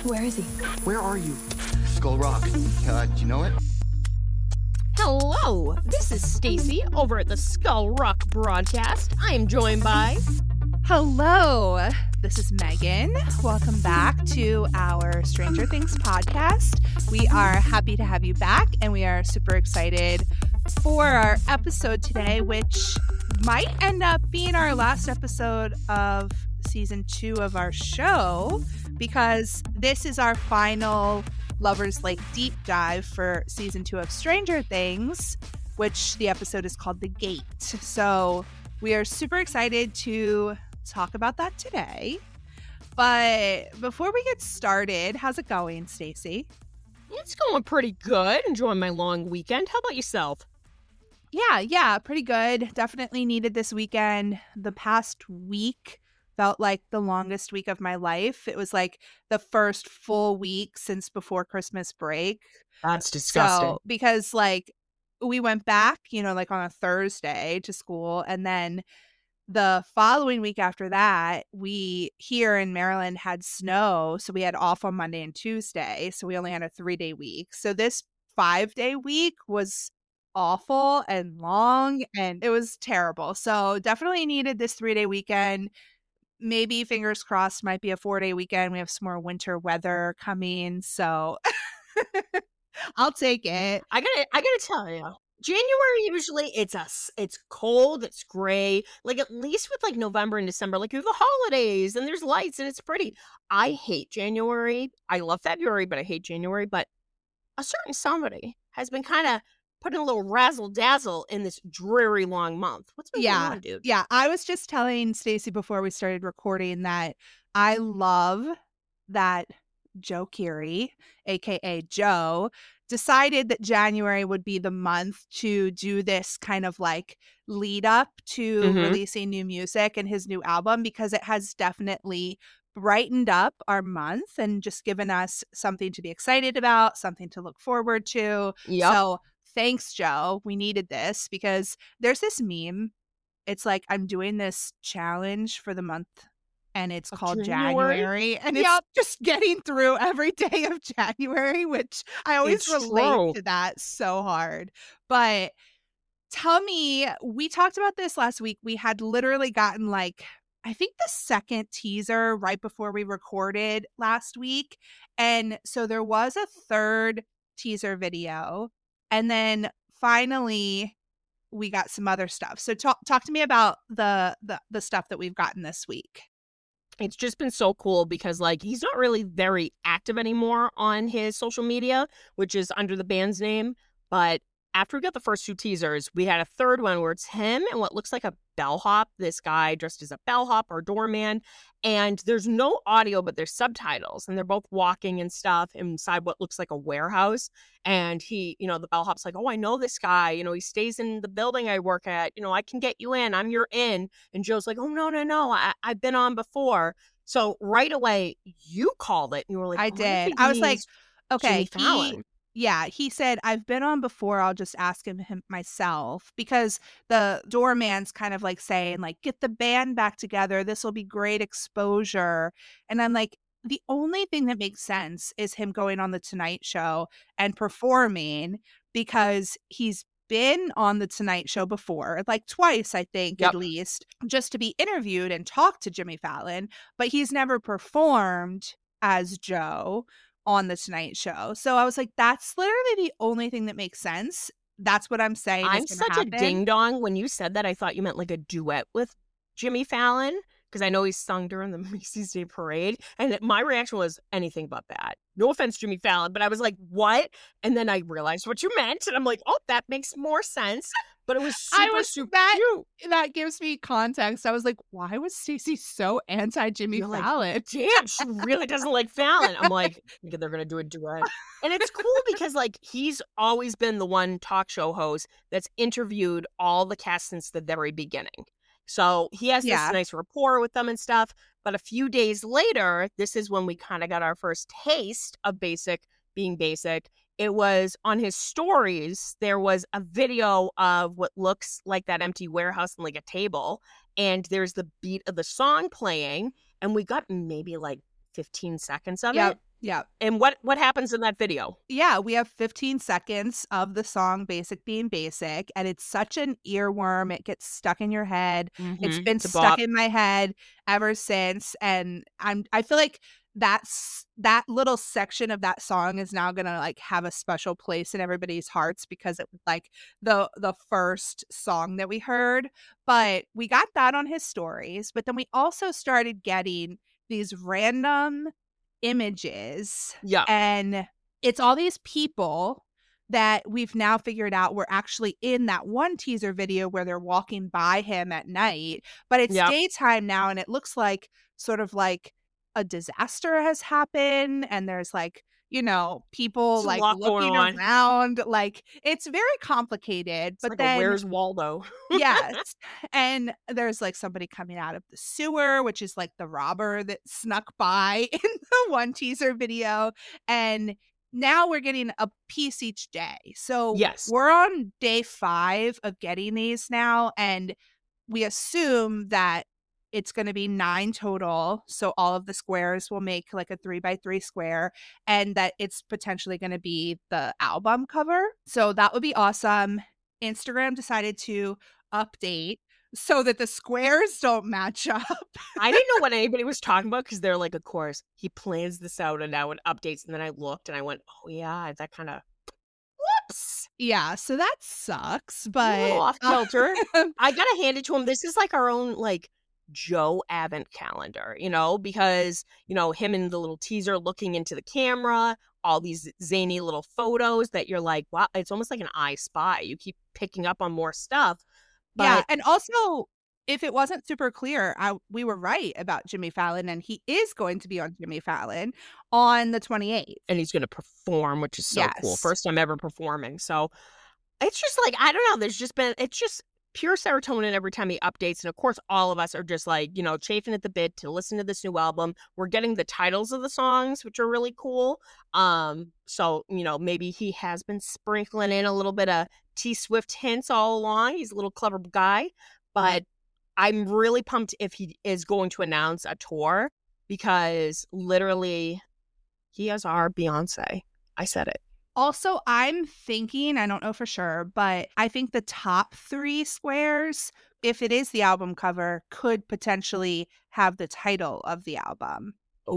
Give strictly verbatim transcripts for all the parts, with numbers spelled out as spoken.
Where is he? Where are you? Skull Rock. Uh, do you know it? Hello, this is Stacy over at the Skull Rock broadcast. I am joined by... Hello, this is Megan. Welcome back to our Stranger Things podcast. We are happy to have you back, and we are super excited for our episode today, which might end up being our last episode of season two of our show, because this is our final Lover's Lake deep dive for season two of Stranger Things, which the episode is called The Gate. So we are super excited to talk about that today. But before we get started, how's it going, Stacy? It's going pretty good. Enjoying my long weekend. How about yourself? Yeah, yeah, pretty good. Definitely needed this weekend. The past week felt like the longest week of my life. It was like the first full week since before Christmas break. That's disgusting. So, because like we went back, you know, like on a Thursday to school, and then the following week after that, we here in Maryland had snow, so we had off on Monday and Tuesday, so we only had a three-day week. So this five-day week was awful and long, and it was terrible. So definitely needed this three-day weekend. Maybe, fingers crossed, might be a four-day weekend. We have some more winter weather coming, so I'll take it. I gotta, I gotta tell you, January usually it's us. It's cold, it's gray. Like at least with like November and December, like you have the holidays and there's lights and it's pretty. I hate January. I love February, but I hate January. But a certain somebody has been kind of putting a little razzle dazzle in this dreary long month. What's been Yeah, going on, dude? yeah. I was just telling Stacy before we started recording that I love that Joe Keery, aka Joe, decided that January would be the month to do this kind of like lead up to Mhm. releasing new music and his new album, because it has definitely brightened up our month and just given us something to be excited about, something to look forward to. Yep. So thanks, Joe. We needed this, because there's this meme. It's like I'm doing this challenge for the month, and it's Of called January? January, and Yep. it's just getting through every day of January, which I always It's relate true. to that so hard. But tell me, we talked about this last week. We had literally gotten like, I think the second teaser right before we recorded last week. And so there was a third teaser video. And then finally we got some other stuff. So talk talk to me about the the, the stuff that we've gotten this week. It's just been so cool because, like, he's not really very active anymore on his social media, which is under the band's name. But after we got the first two teasers, we had a third one where it's him and what looks like a bellhop, this guy dressed as a bellhop or doorman. And there's no audio, but there's subtitles. And they're both walking and stuff inside what looks like a warehouse. And he, you know, the bellhop's like, oh, I know this guy. You know, he stays in the building I work at. You know, I can get you in. I'm your in. And Joe's like, oh, no, no, no. I- I've been on before. So right away, you called it. And you were like, I oh, what if did. he I was like, used okay, Jimmy he, Fallon? yeah, he said, I've been on before. I'll just ask him, him myself, because the doorman's kind of like saying, like, get the band back together. This will be great exposure. And I'm like, the only thing that makes sense is him going on the Tonight Show and performing, because he's been on the Tonight Show before, like twice, I think, Yep. at least, just to be interviewed and talk to Jimmy Fallon. But he's never performed as Joe on the Tonight Show. So I was like, that's literally the only thing that makes sense. That's what I'm saying. I'm is gonna such happen. a ding dong. When you said that, I thought you meant like a duet with Jimmy Fallon, because I know he's sung during the Macy's Day Parade. And my reaction was anything but that. No offense, Jimmy Fallon, but I was like, what? And then I realized what you meant. And I'm like, oh, that makes more sense. But it was super, I was super that cute. that gives me context. I was like, why was Stacey so anti Jimmy You're like, Fallon? damn, she really doesn't like Fallon. I'm like, thinking they're going to do a duet. And it's cool because, like, he's always been the one talk show host that's interviewed all the cast since the very beginning. So he has Yeah. this nice rapport with them and stuff. But a few days later, this is when we kind of got our first taste of Basic being Basic. It was on his stories. There was a video of what looks like that empty warehouse and like a table. And there's the beat of the song playing. And we got maybe like fifteen seconds of Yep. it. Yeah. And what what happens in that video? Yeah, we have fifteen seconds of the song Basic Being Basic, and it's such an earworm. It gets stuck in your head. It's Mm-hmm. been It's a stuck bop. in my head ever since, and I'm I feel like that's that little section of that song is now gonna like have a special place in everybody's hearts because it was like the the first song that we heard. But we got that on his stories, but then we also started getting these random images, Yeah. and it's all these people that we've now figured out were actually in that one teaser video where they're walking by him at night, but it's Yep. daytime now, and it looks like sort of like a disaster has happened, and there's like, you know, people There's a like lot going looking on. around. Like, it's very complicated. It's But like a then Where's Waldo? yes. And there's like somebody coming out of the sewer, which is like the robber that snuck by in the one teaser video. And now we're getting a piece each day. So Yes. we're on day five of getting these now. And we assume that it's going to be nine total. So all of the squares will make like a three by three square, and that it's potentially going to be the album cover. So that would be awesome. Instagram decided to update so that the squares don't match up. I didn't know what anybody was talking about because they're like, of course, he plans this out and now it updates. And then I looked and I went, oh, yeah, that kind of whoops. Yeah, so that sucks, A but little off uh, kilter. I got to hand it to him. This is like our own, like, Joe Advent calendar, you know, because, you know, him in the little teaser looking into the camera, all these zany little photos that you're like, wow, it's almost like an I Spy. You keep picking up on more stuff. But yeah, and also, if it wasn't super clear, I, we were right about Jimmy Fallon, and he is going to be on Jimmy Fallon on the twenty-eighth. and he's going to perform, which is so cool. Yes. First time ever performing. So it's just like, I don't know. There's just been, it's just pure serotonin every time he updates. And of course, all of us are just like, you know, chafing at the bit to listen to this new album. We're getting the titles of the songs, which are really cool. Um, so, you know, maybe he has been sprinkling in a little bit of T Swift hints all along. He's a little clever guy, but I'm really pumped if he is going to announce a tour because literally he has our Beyonce. I said it. Also, I'm thinking, I don't know for sure, but I think the top three squares, if it is the album cover, could potentially have the title of the album.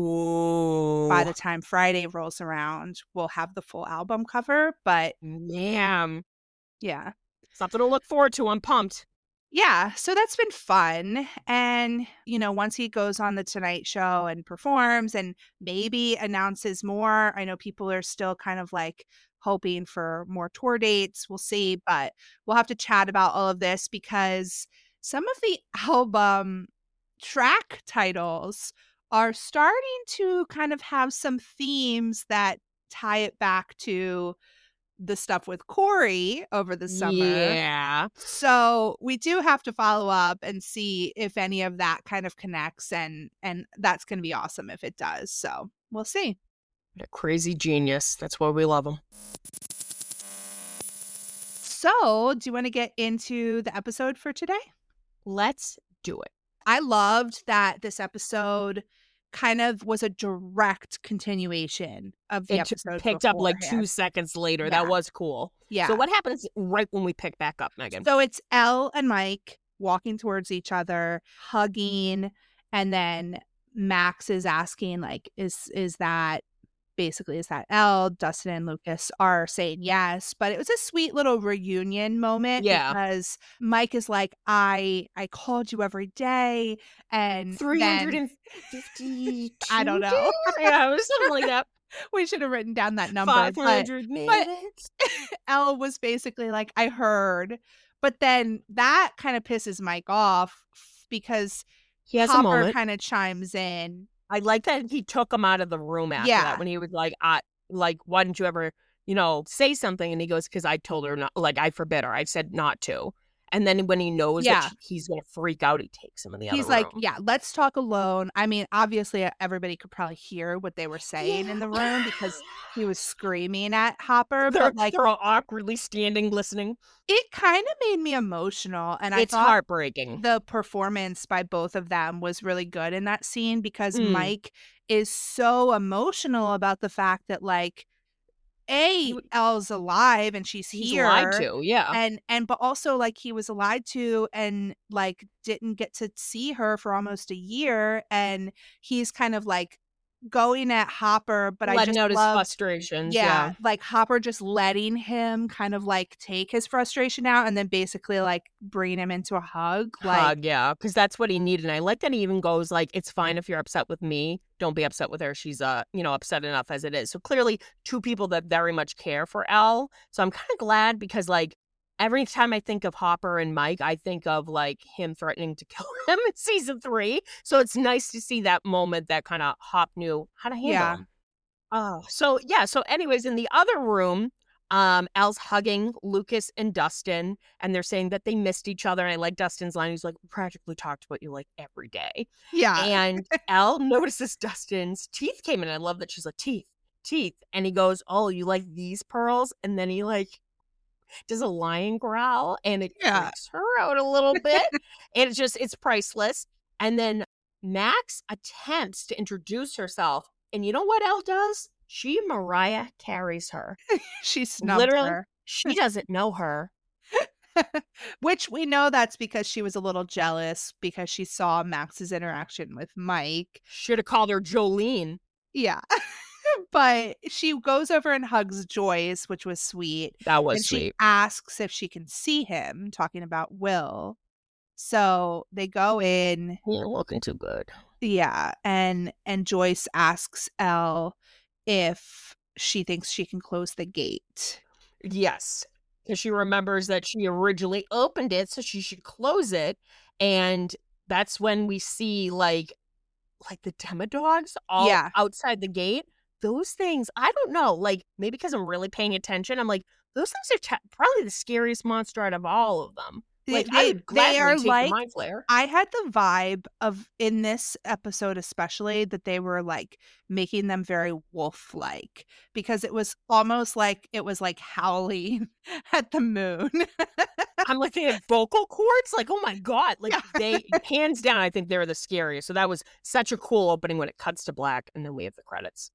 Ooh. By the time Friday rolls around, we'll have the full album cover, but Man. yeah. Something to look forward to. I'm pumped. Yeah, so that's been fun. And, you know, once he goes on the Tonight Show and performs and maybe announces more, I know people are still kind of like hoping for more tour dates. We'll see, but we'll have to chat about all of this because some of the album track titles are starting to kind of have some themes that tie it back to the stuff with Corey over the summer. Yeah. So we do have to follow up and see if any of that kind of connects, and and that's going to be awesome if it does. So we'll see. A crazy genius. That's why we love him. So do you want to get into the episode for today? Let's do it. I loved that this episode kind of was a direct continuation of the It t- episode. picked up like two beforehand. seconds later. Yeah. That was cool. Yeah. So what happens right when we pick back up, Megan? So it's Elle and Mike walking towards each other, hugging, and then Max is asking, like, is is that basically is that Elle? Dustin and Lucas are saying yes, but it was a sweet little reunion moment. Yeah. Because Mike is like, I I called you every day, and three hundred then fifty. I don't know. Yeah, it was something like that. we should have written down that number. five But hundred minutes. Elle was basically like, I heard. But then that kind of pisses Mike off because He has a Hopper moment. kind of chimes in. I like that he took him out of the room after Yeah. that when he was like, I, like, why didn't you ever, you know, say something? And he goes, because I told her not, like, I forbid her. I said not to. And then when he knows Yeah. that he's going to freak out, he takes him in the He's other like, room. yeah, let's talk alone. I mean, obviously, everybody could probably hear what they were saying in the room because he was screaming at Hopper. They're, But like, they're all awkwardly standing, listening. it kind of made me emotional. And I It's thought heartbreaking. the performance by both of them was really good in that scene because Mm. Mike is so emotional about the fact that, like, A, He- Elle's alive and she's He's here. lied to, yeah. And and but also, like, he was lied to and, like, didn't get to see her for almost a year, and he's kind of, like, going at Hopper, but I Letting just out his love frustrations, yeah, yeah. like, Hopper just letting him kind of, like, take his frustration out and then basically, like, bringing him into a hug, like Hug, yeah, because that's what he needed. And I like that he even goes like, "It's fine if you're upset with me. Don't be upset with her. She's uh, you know, upset enough as it is." So clearly, two people that very much care for Elle. So I'm kind of glad because like every time I think of Hopper and Mike, I think of like him threatening to kill him in season three. So it's nice to see that moment that kind of Hop knew how to handle Yeah. him. Oh, so yeah. So, anyways, in the other room, um, Elle's hugging Lucas and Dustin, and they're saying that they missed each other. And I like Dustin's line. He's like, "We practically talked about you like every day." Yeah. And Elle notices Dustin's teeth came in. I love that she's like, "Teeth, teeth," and he goes, "Oh, you like these pearls?" And then he like does a lion growl, and it Yeah. freaks her out a little bit. And it's just it's priceless. And then Max attempts to introduce herself. And you know what Elle does? She Mariah carries her. She snubs Literally, her. she doesn't know her. Which we know that's because she was a little jealous because she saw Max's interaction with Mike. Should have called her Jolene. Yeah. But she goes over and hugs Joyce, which was sweet. That was and she sweet. asks if she can see him, talking about Will. So they go in. He ain't looking too good. Yeah, and and Joyce asks Elle if she thinks she can close the gate. Yes, because she remembers that she originally opened it, so she should close it. And that's when we see like like the Demodogs all Yeah. outside the gate. Those things, I don't know, like maybe because I'm really paying attention, I'm like, those things are t- probably the scariest monster out of all of them. Like They- I would they gladly are take like- the Mind Flayer. I had the vibe of, in this episode especially, that they were like making them very wolf-like because it was almost like it was like howling at the moon. I'm like, they had vocal cords? Like, oh my God. Like, Yeah. they, hands down, I think they're the scariest. So that was such a cool opening when it cuts to black and then we have the credits.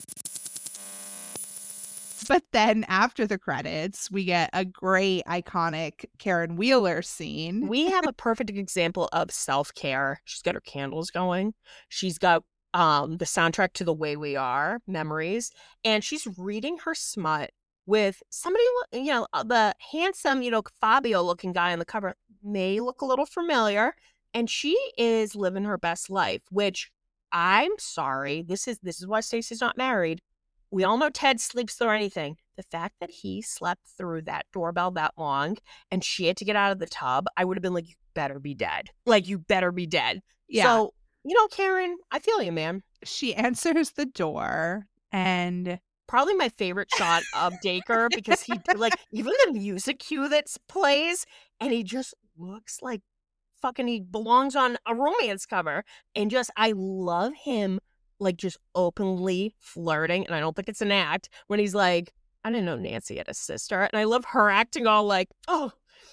But then after the credits, we get a great iconic Karen Wheeler scene. We have a perfect example of self-care. She's got her candles going. She's got um the soundtrack to The Way We Are, Memories. And she's reading her smut with somebody, you know, the handsome, you know, Fabio-looking guy on the cover may look a little familiar. And she is living her best life, which I'm sorry. This is this is why Stacey's not married. We all know Ted sleeps through anything. The fact that he slept through that doorbell that long and she had to get out of the tub, I would have been like, you better be dead. Like, you better be dead. Yeah. So, you know, Karen, I feel you, man. She answers the door and Probably my favorite shot of Dacre because he, like, even the music cue that plays, and he just looks like fucking he belongs on a romance cover. And just, I love him, like, just openly flirting. And I don't think it's an act when he's like, I didn't know Nancy had a sister. And I love her acting all like, oh,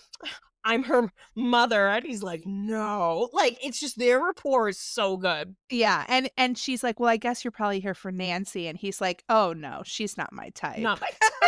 I'm her mother. And he's like, no. Like, it's just their rapport is so good. yeah, and and she's like, well, I guess you're probably here for Nancy. And he's like, oh no, she's not my type. Not my type.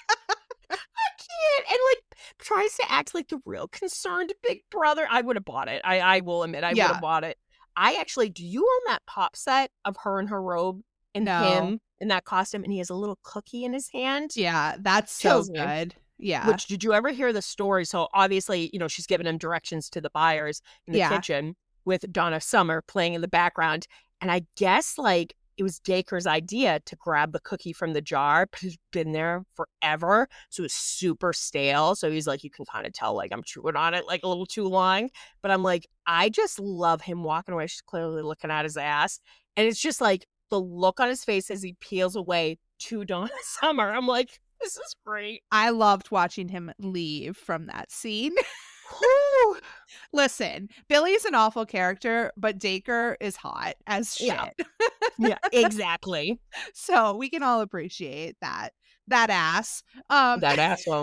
I can't. And like tries to act like the real concerned big brother. I would have bought it. I, I will admit I Yeah. would have bought it. I actually, do you own that pop set of her in her robe and No. him in that costume? And he has a little cookie in his hand. Yeah, that's so Kills me. good. Yeah. Which, did you ever hear the story? So obviously, you know, she's giving him directions to the buyers in the Yeah. kitchen with Donna Summer playing in the background. And I guess like it was Dacre's idea to grab the cookie from the jar, but it's been there forever. So it was super stale. So he's like, you can kind of tell like I'm chewing on it like a little too long. But I'm like, I just love him walking away. She's clearly looking at his ass. And it's just like the look on his face as he peels away to Donna Summer. I'm like, this is great. I loved watching him leave from that scene. Whew. Listen, Billy's an awful character, but Dacre is hot as shit. Yeah. Yeah, exactly. So we can all appreciate that. That ass. Um That asshole.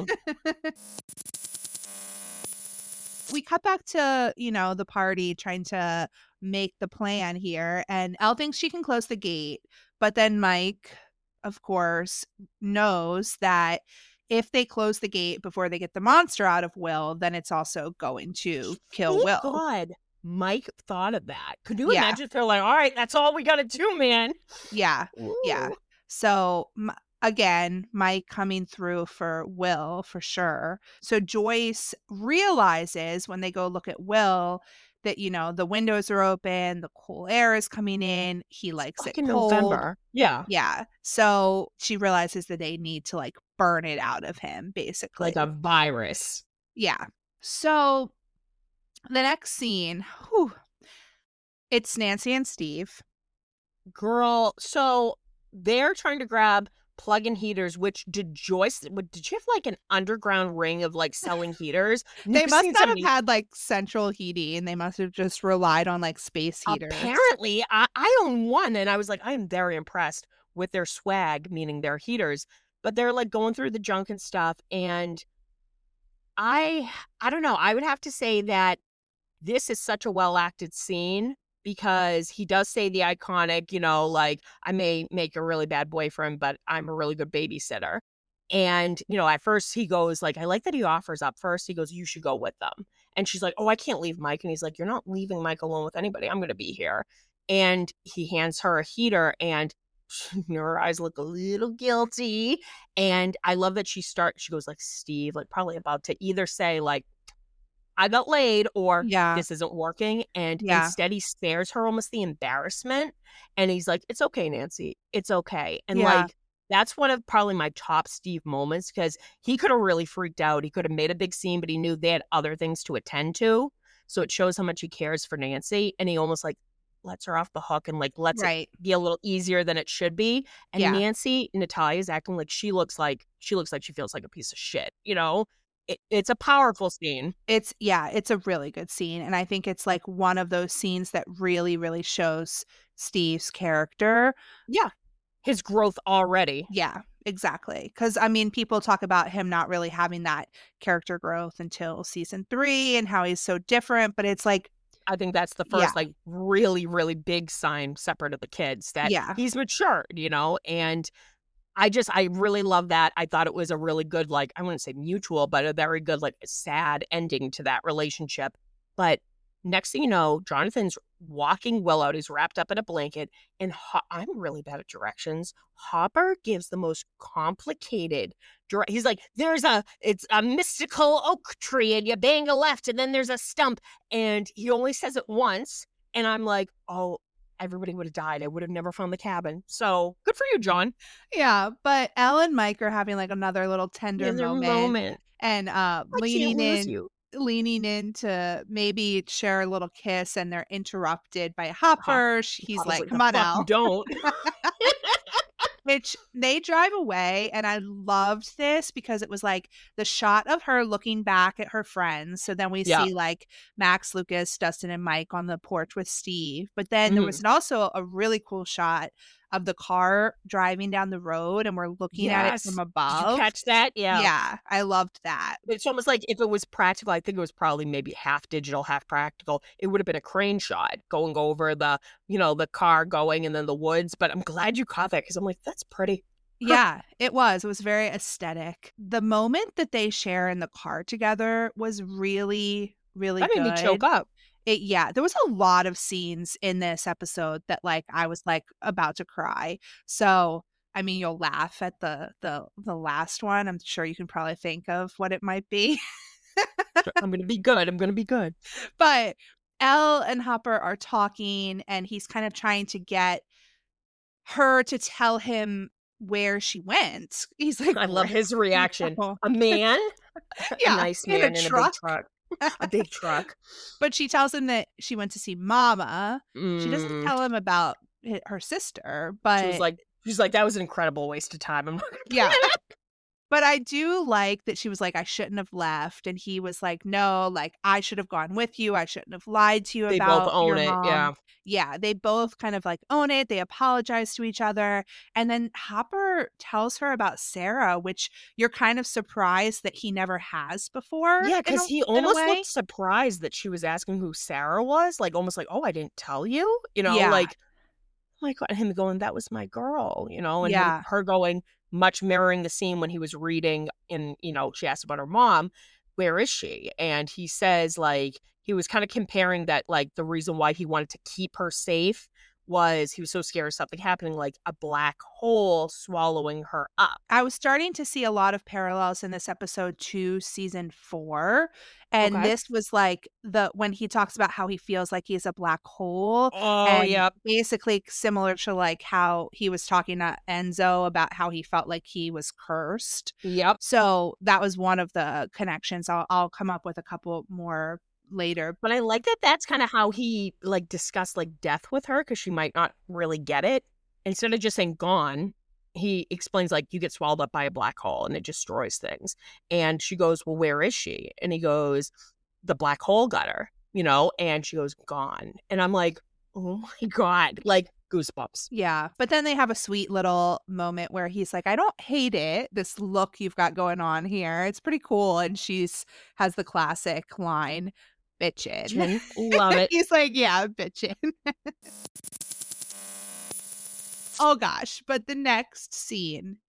we cut back to, you know, the party trying to make the plan here. And Elle thinks she can close the gate, but then Mike, of course, knows that if they close the gate before they get the monster out of Will, then it's also going to kill Thank Will. God Mike thought of that. Could you Yeah. imagine if they're like, all right, that's all we got to do, man? Yeah. Yeah. Ooh. So m- again, Mike coming through for Will for sure. So Joyce realizes when they go look at Will that, you know, the windows are open, the cool air is coming in. He likes it Fucking cold. November. Yeah. Yeah. So she realizes that they need to like burn it out of him, basically. Like a virus. Yeah. So the next scene, whew, it's Nancy and Steve. Girl, so they're trying to grab plug-in heaters, which did Joyce, what- did she have like an underground ring of like selling heaters? They Never must seen not have somebody- had like central heating. They must have just relied on like space heaters. Apparently, I, I own one, and I was like, I am very impressed with their swag, meaning their heaters. But they're like going through the junk and stuff, and I, I don't know. I would have to say that this is such a well-acted scene because he does say the iconic, you know, like, I may make a really bad boyfriend, but I'm a really good babysitter. And, you know, at first he goes like, I like that he offers up first. He goes, you should go with them. And she's like, oh, I can't leave Mike. And he's like, you're not leaving Mike alone with anybody. I'm going to be here. And he hands her a heater, and her eyes look a little guilty. And I love that she starts, she goes like, Steve, like probably about to either say like, I got laid or Yeah. this isn't working. And Yeah. instead he spares her almost the embarrassment. And he's like, it's okay, Nancy. It's okay. And Yeah. like, that's one of probably my top Steve moments because he could have really freaked out. He could have made a big scene, but he knew they had other things to attend to. So it shows how much he cares for Nancy. And he almost like lets her off the hook and like lets Right. it be a little easier than it should be. And Yeah. Nancy, Natalia's acting like she looks like she looks like she feels like a piece of shit. You know, it, it's a powerful scene. It's, yeah, it's a really good scene. And I think it's like one of those scenes that really, really shows Steve's character. Yeah. His growth already. Yeah, exactly. Because, I mean, people talk about him not really having that character growth until season three and how he's so different. But it's like, I think that's the first Yeah. like really, really big sign separate of the kids that Yeah. he's matured, you know? And I just, I really love that. I thought it was a really good, like, I wouldn't say mutual, but a very good, like, sad ending to that relationship. But next thing you know, Jonathan's walking Will out. He's wrapped up in a blanket. And Ho- I'm really bad at directions. Hopper gives the most complicated dire- He's like, there's a, it's a mystical oak tree and you bang a left and then there's a stump. And he only says it once. And I'm like, oh, everybody would have died. I would have never found the cabin. So good for you, John. yeah. But Elle and Mike are having like another little tender In their moment. moment. And uh, I can't leaning lose in. you. leaning in to maybe share a little kiss, and they're interrupted by Hopper. He's Hopper's like, "The come on fuck out. you don't. Which they drive away, and I loved this because it was like the shot of her looking back at her friends. So then we Yeah. see like Max, Lucas, Dustin, and Mike on the porch with Steve. But then there Mhm. was also a really cool shot of the car driving down the road, and we're looking at it Yes. from Did above. you catch that? Yeah. Yeah, I loved that. It's almost like if it was practical, I think it was probably maybe half digital, half practical. It would have been a crane shot going over the, you know, the car going and then the woods. But I'm glad you caught that because I'm like, that's pretty. Yeah, it was. It was very aesthetic. The moment that they share in the car together was really, really That made good. me choke up. It, yeah, there was a lot of scenes in this episode that like I was like about to cry. So, I mean, you'll laugh at the the the last one. I'm sure you can probably think of what it might be. I'm going to be good. I'm going to be good. But Elle and Hopper are talking, and he's kind of trying to get her to tell him where she went. He's like, I love his reaction. Oh. A man? Yeah, A nice in man a in truck. a big truck. A big truck. But she tells him that she went to see Mama. She doesn't Mm. tell him about hi- her sister, but She was like, she's like, that was an incredible waste of time. I'm not gonna yeah. But I do like that she was like, I shouldn't have left. And he was like, no, like, I should have gone with you. I shouldn't have lied to you They both about own your it. mom. Yeah. Yeah, they both kind of like own it. They apologize to each other. And then Hopper tells her about Sarah, which you're kind of surprised that he never has before. Yeah, in a- because he in a almost way. looked surprised that she was asking who Sarah was. Like, almost like, oh, I didn't tell you? You know, Yeah. like, oh my God, him going, that was my girl, you know, and him, Yeah. her going, much mirroring the scene when he was reading and, you know, she asked about her mom, where is she? And he says, like, he was kind of comparing that, like, the reason why he wanted to keep her safe was he was so scared of something happening, like a black hole swallowing her up. I was starting to see a lot of parallels in this episode to season four. And Okay. this was like the when he talks about how he feels like he's a black hole. Oh, and yep. basically similar to like how he was talking to Enzo about how he felt like he was cursed. Yep. So that was one of the connections. I'll I'll come up with a couple more later. But I like that that's kind of how he, like, discussed, like, death with her, because she might not really get it. Instead of just saying gone, he explains, like, you get swallowed up by a black hole and it destroys things. And she goes, well, where is she? And he goes, the black hole got her, you know? And she goes, gone. And I'm like, oh my God, like, goosebumps. Yeah. But then they have a sweet little moment where he's like, I don't hate it, this look you've got going on here. It's pretty cool. And she's has the classic line, bitchin'. Love it. He's like, yeah, bitchin'. Oh gosh. But the next scene.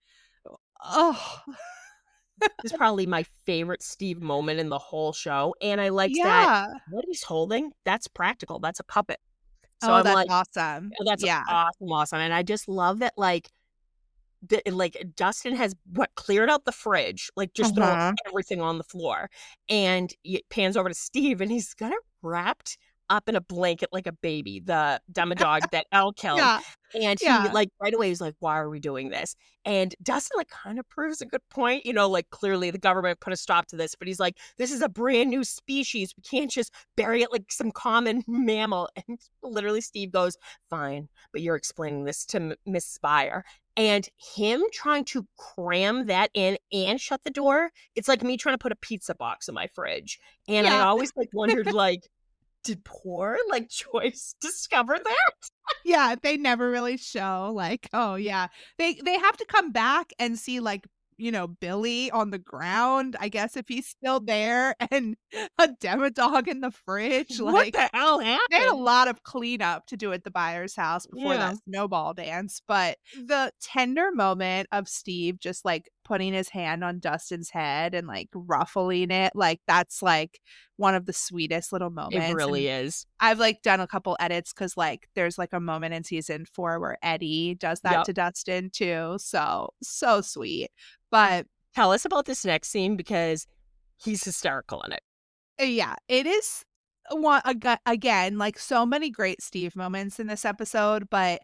Oh. This is probably my favorite Steve moment in the whole show. And I liked that Yeah. what he's holding, that's practical. That's a puppet. So Oh, I'm that's like, awesome. oh, that's Yeah. awesome, awesome. And I just love that, like, the, like Dustin has what cleared out the fridge, like just Uh-huh. throwing everything on the floor. And it pans over to Steve, and he's got it wrapped up in a blanket like a baby, the Demodog that Elle killed. Yeah. And he, Yeah. like, right away he's like, why are we doing this? And Dustin, like, kind of proves a good point. You know, like, clearly the government put a stop to this, but he's like, this is a brand new species. We can't just bury it like some common mammal. And literally Steve goes, fine, but you're explaining this to M- Miss Spire. And him trying to cram that in and shut the door, it's like me trying to put a pizza box in my fridge. And I Yeah. always, like, wondered, like, did poor, like, Joyce discover that? Yeah, they never really show like, oh yeah. They they have to come back and see like, you know, Billy on the ground, I guess if he's still there, and a Demodog in the fridge. What Like the hell they had a happened? lot of cleanup to do at the Byers house before Yeah. that snowball dance. But the tender moment of Steve just like putting his hand on Dustin's head and like ruffling it, like that's like one of the sweetest little moments. It really And is. I've like done a couple edits because like there's like a moment in season four where Eddie does that Yep. to Dustin too. So so sweet. But Tell us about this next scene, because he's hysterical in it. uh, yeah, it is one aga- again like so many great Steve moments in this episode. But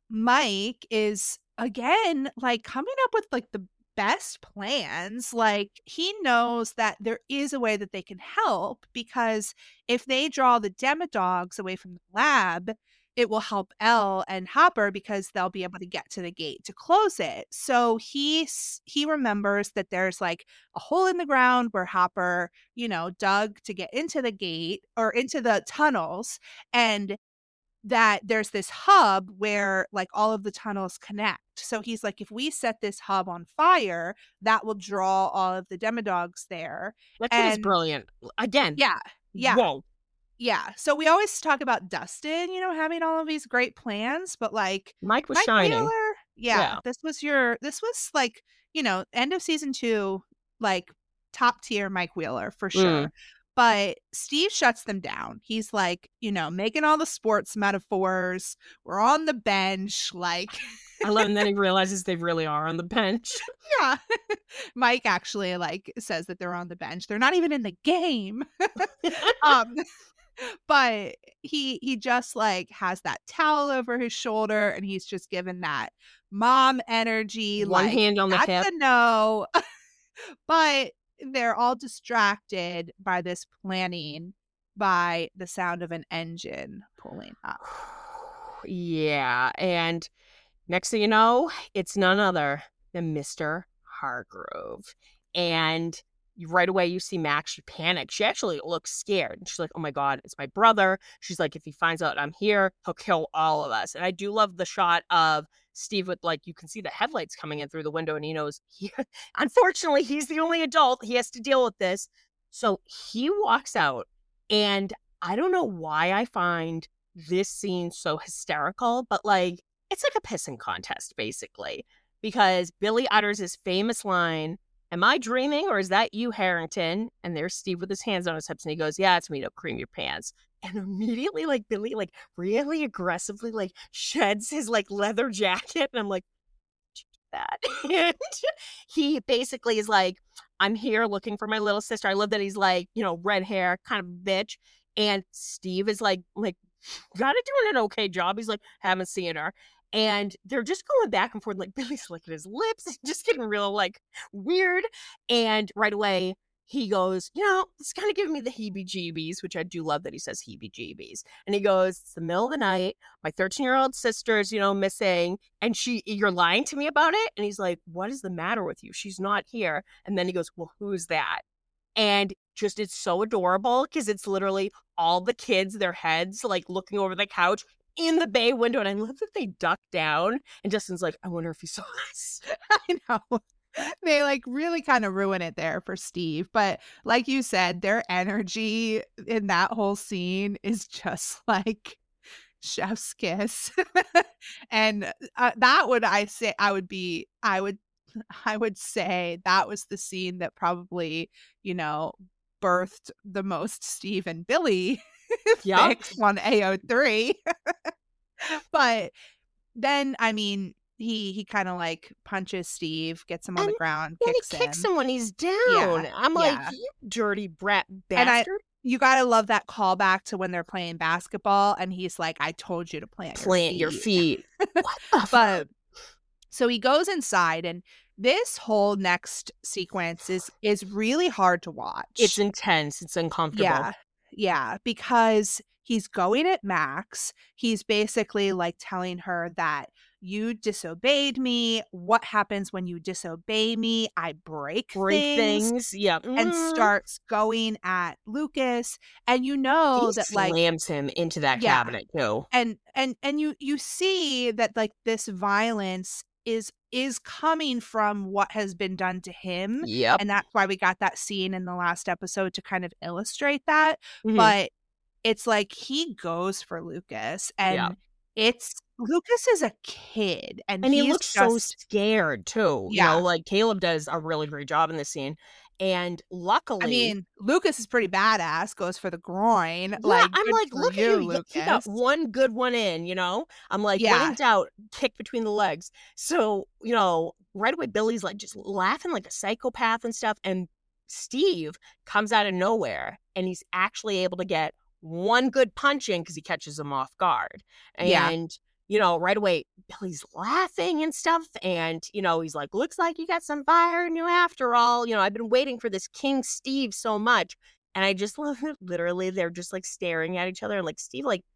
Mike is again like coming up with like the best plans. Like he knows that there is a way that they can help, because if they draw the Demodogs away from the lab, it will help Elle and Hopper because they'll be able to get to the gate to close it. So he s- he remembers that there's like a hole in the ground where Hopper, you know, dug to get into the gate or into the tunnels, and that there's this hub where like all of the tunnels connect. So he's like, if we set this hub on fire, that will draw all of the Demodogs there. That kid is And brilliant. Again, yeah, yeah, whoa. yeah. So we always talk about Dustin, you know, having all of these great plans, but like Mike was Mike shining. Wheeler, yeah, Yeah. this was your, this was like, you know, end of season two, like top tier Mike Wheeler for sure. Mm. But Steve shuts them down. He's like, you know, making all the sports metaphors. We're on the bench. Like, I love, and then he realizes they really are on the bench. yeah. Mike actually like says that they're on the bench. They're not even in the game. um, but he he just like has that towel over his shoulder, and he's just given that mom energy. One like, hand on the that's hip. a no. But they're all distracted by this planning by the sound of an engine pulling up. Yeah. And next thing you know, it's none other than Mister Hargrove. And right away you see Max, she panics. She actually looks scared. She's like, oh my God, it's my brother. She's like, if he finds out I'm here, he'll kill all of us. And I do love the shot of Steve with, like, you can see the headlights coming in through the window, and he knows, he, unfortunately, he's the only adult. He has to deal with this. So he walks out, and I don't know why I find this scene so hysterical, but, like, it's like a pissing contest, basically, because Billy utters his famous line, am I dreaming, or is that you, Harrington? And there's Steve with his hands on his hips, and he goes, yeah, it's me, don't cream your pants. And immediately, like, Billy, like, really aggressively, like, sheds his, like, leather jacket. And I'm like, that. And he basically is like, I'm here looking for my little sister. I love that he's like, you know, red hair, kind of bitch. And Steve is like, like, kind of doing an okay job. He's like, haven't seen her. And they're just going back and forth. Like, Billy's licking his lips and just getting real, like, weird. And right away, he goes, you know, it's kind of giving me the heebie-jeebies, which I do love that he says heebie-jeebies. And he goes, it's the middle of the night. My thirteen-year-old sister's, you know, missing. And she, you're lying to me about it? And he's like, what is the matter with you? She's not here. And then he goes, well, who's that? And just, it's so adorable because it's literally all the kids, their heads, like, looking over the couch in the bay window. And I love that they duck down. And Justin's like, I wonder if he saw us. I know. They, like, really kind of ruin it there for Steve. But like you said, their energy in that whole scene is just like chef's kiss. And uh, that would, I say, I would be, I would, I would say that was the scene that probably, you know, birthed the most Steve and Billy Yep. fics on A O three. But then, I mean, he he kind of like punches Steve, gets him on And the ground, then kicks he kicks him. him when he's down. Yeah, I'm like, yeah. you dirty brat And I- bastard. You gotta love that callback to when they're playing basketball, and he's like, "I told you to plant Plant your your feet." feet. What the fuck? But so he goes inside, and this whole next sequence is is really hard to watch. It's intense. It's uncomfortable. Yeah. Yeah, because he's going at Max. He's basically like telling her that you disobeyed me. What happens when you disobey me? I break, Break things. things. Yeah. And Mm. starts going at Lucas. And you know He that, like, slams him into that Yeah. cabinet too. and and and you you see that, like, this violence is is coming from what has been done to him. Yep. And that's why we got that scene in the last episode to kind of illustrate that. Mhm. But it's like he goes for Lucas, and Yeah. it's Lucas is a kid, and, And he he's looks so just scared too. You Yeah. know, like Caleb does a really great job in this scene. And luckily, I mean, Lucas is pretty badass, goes for the groin. yeah, Like, I'm good like, for look at you, you. You you got Lucas. one good one in, you know? I'm like, when Yeah. in doubt, kick between the legs. So, you know, right away, Billy's like just laughing like a psychopath and stuff. And Steve comes out of nowhere, and he's actually able to get one good punch in because he catches him off guard. And, Yeah. you know, right away, Billy's laughing and stuff. And, you know, he's like, looks like you got some fire in you after all. You know, I've been waiting for this King Steve so much. And I just love it. Literally, they're just like staring at each other. And like Steve, like,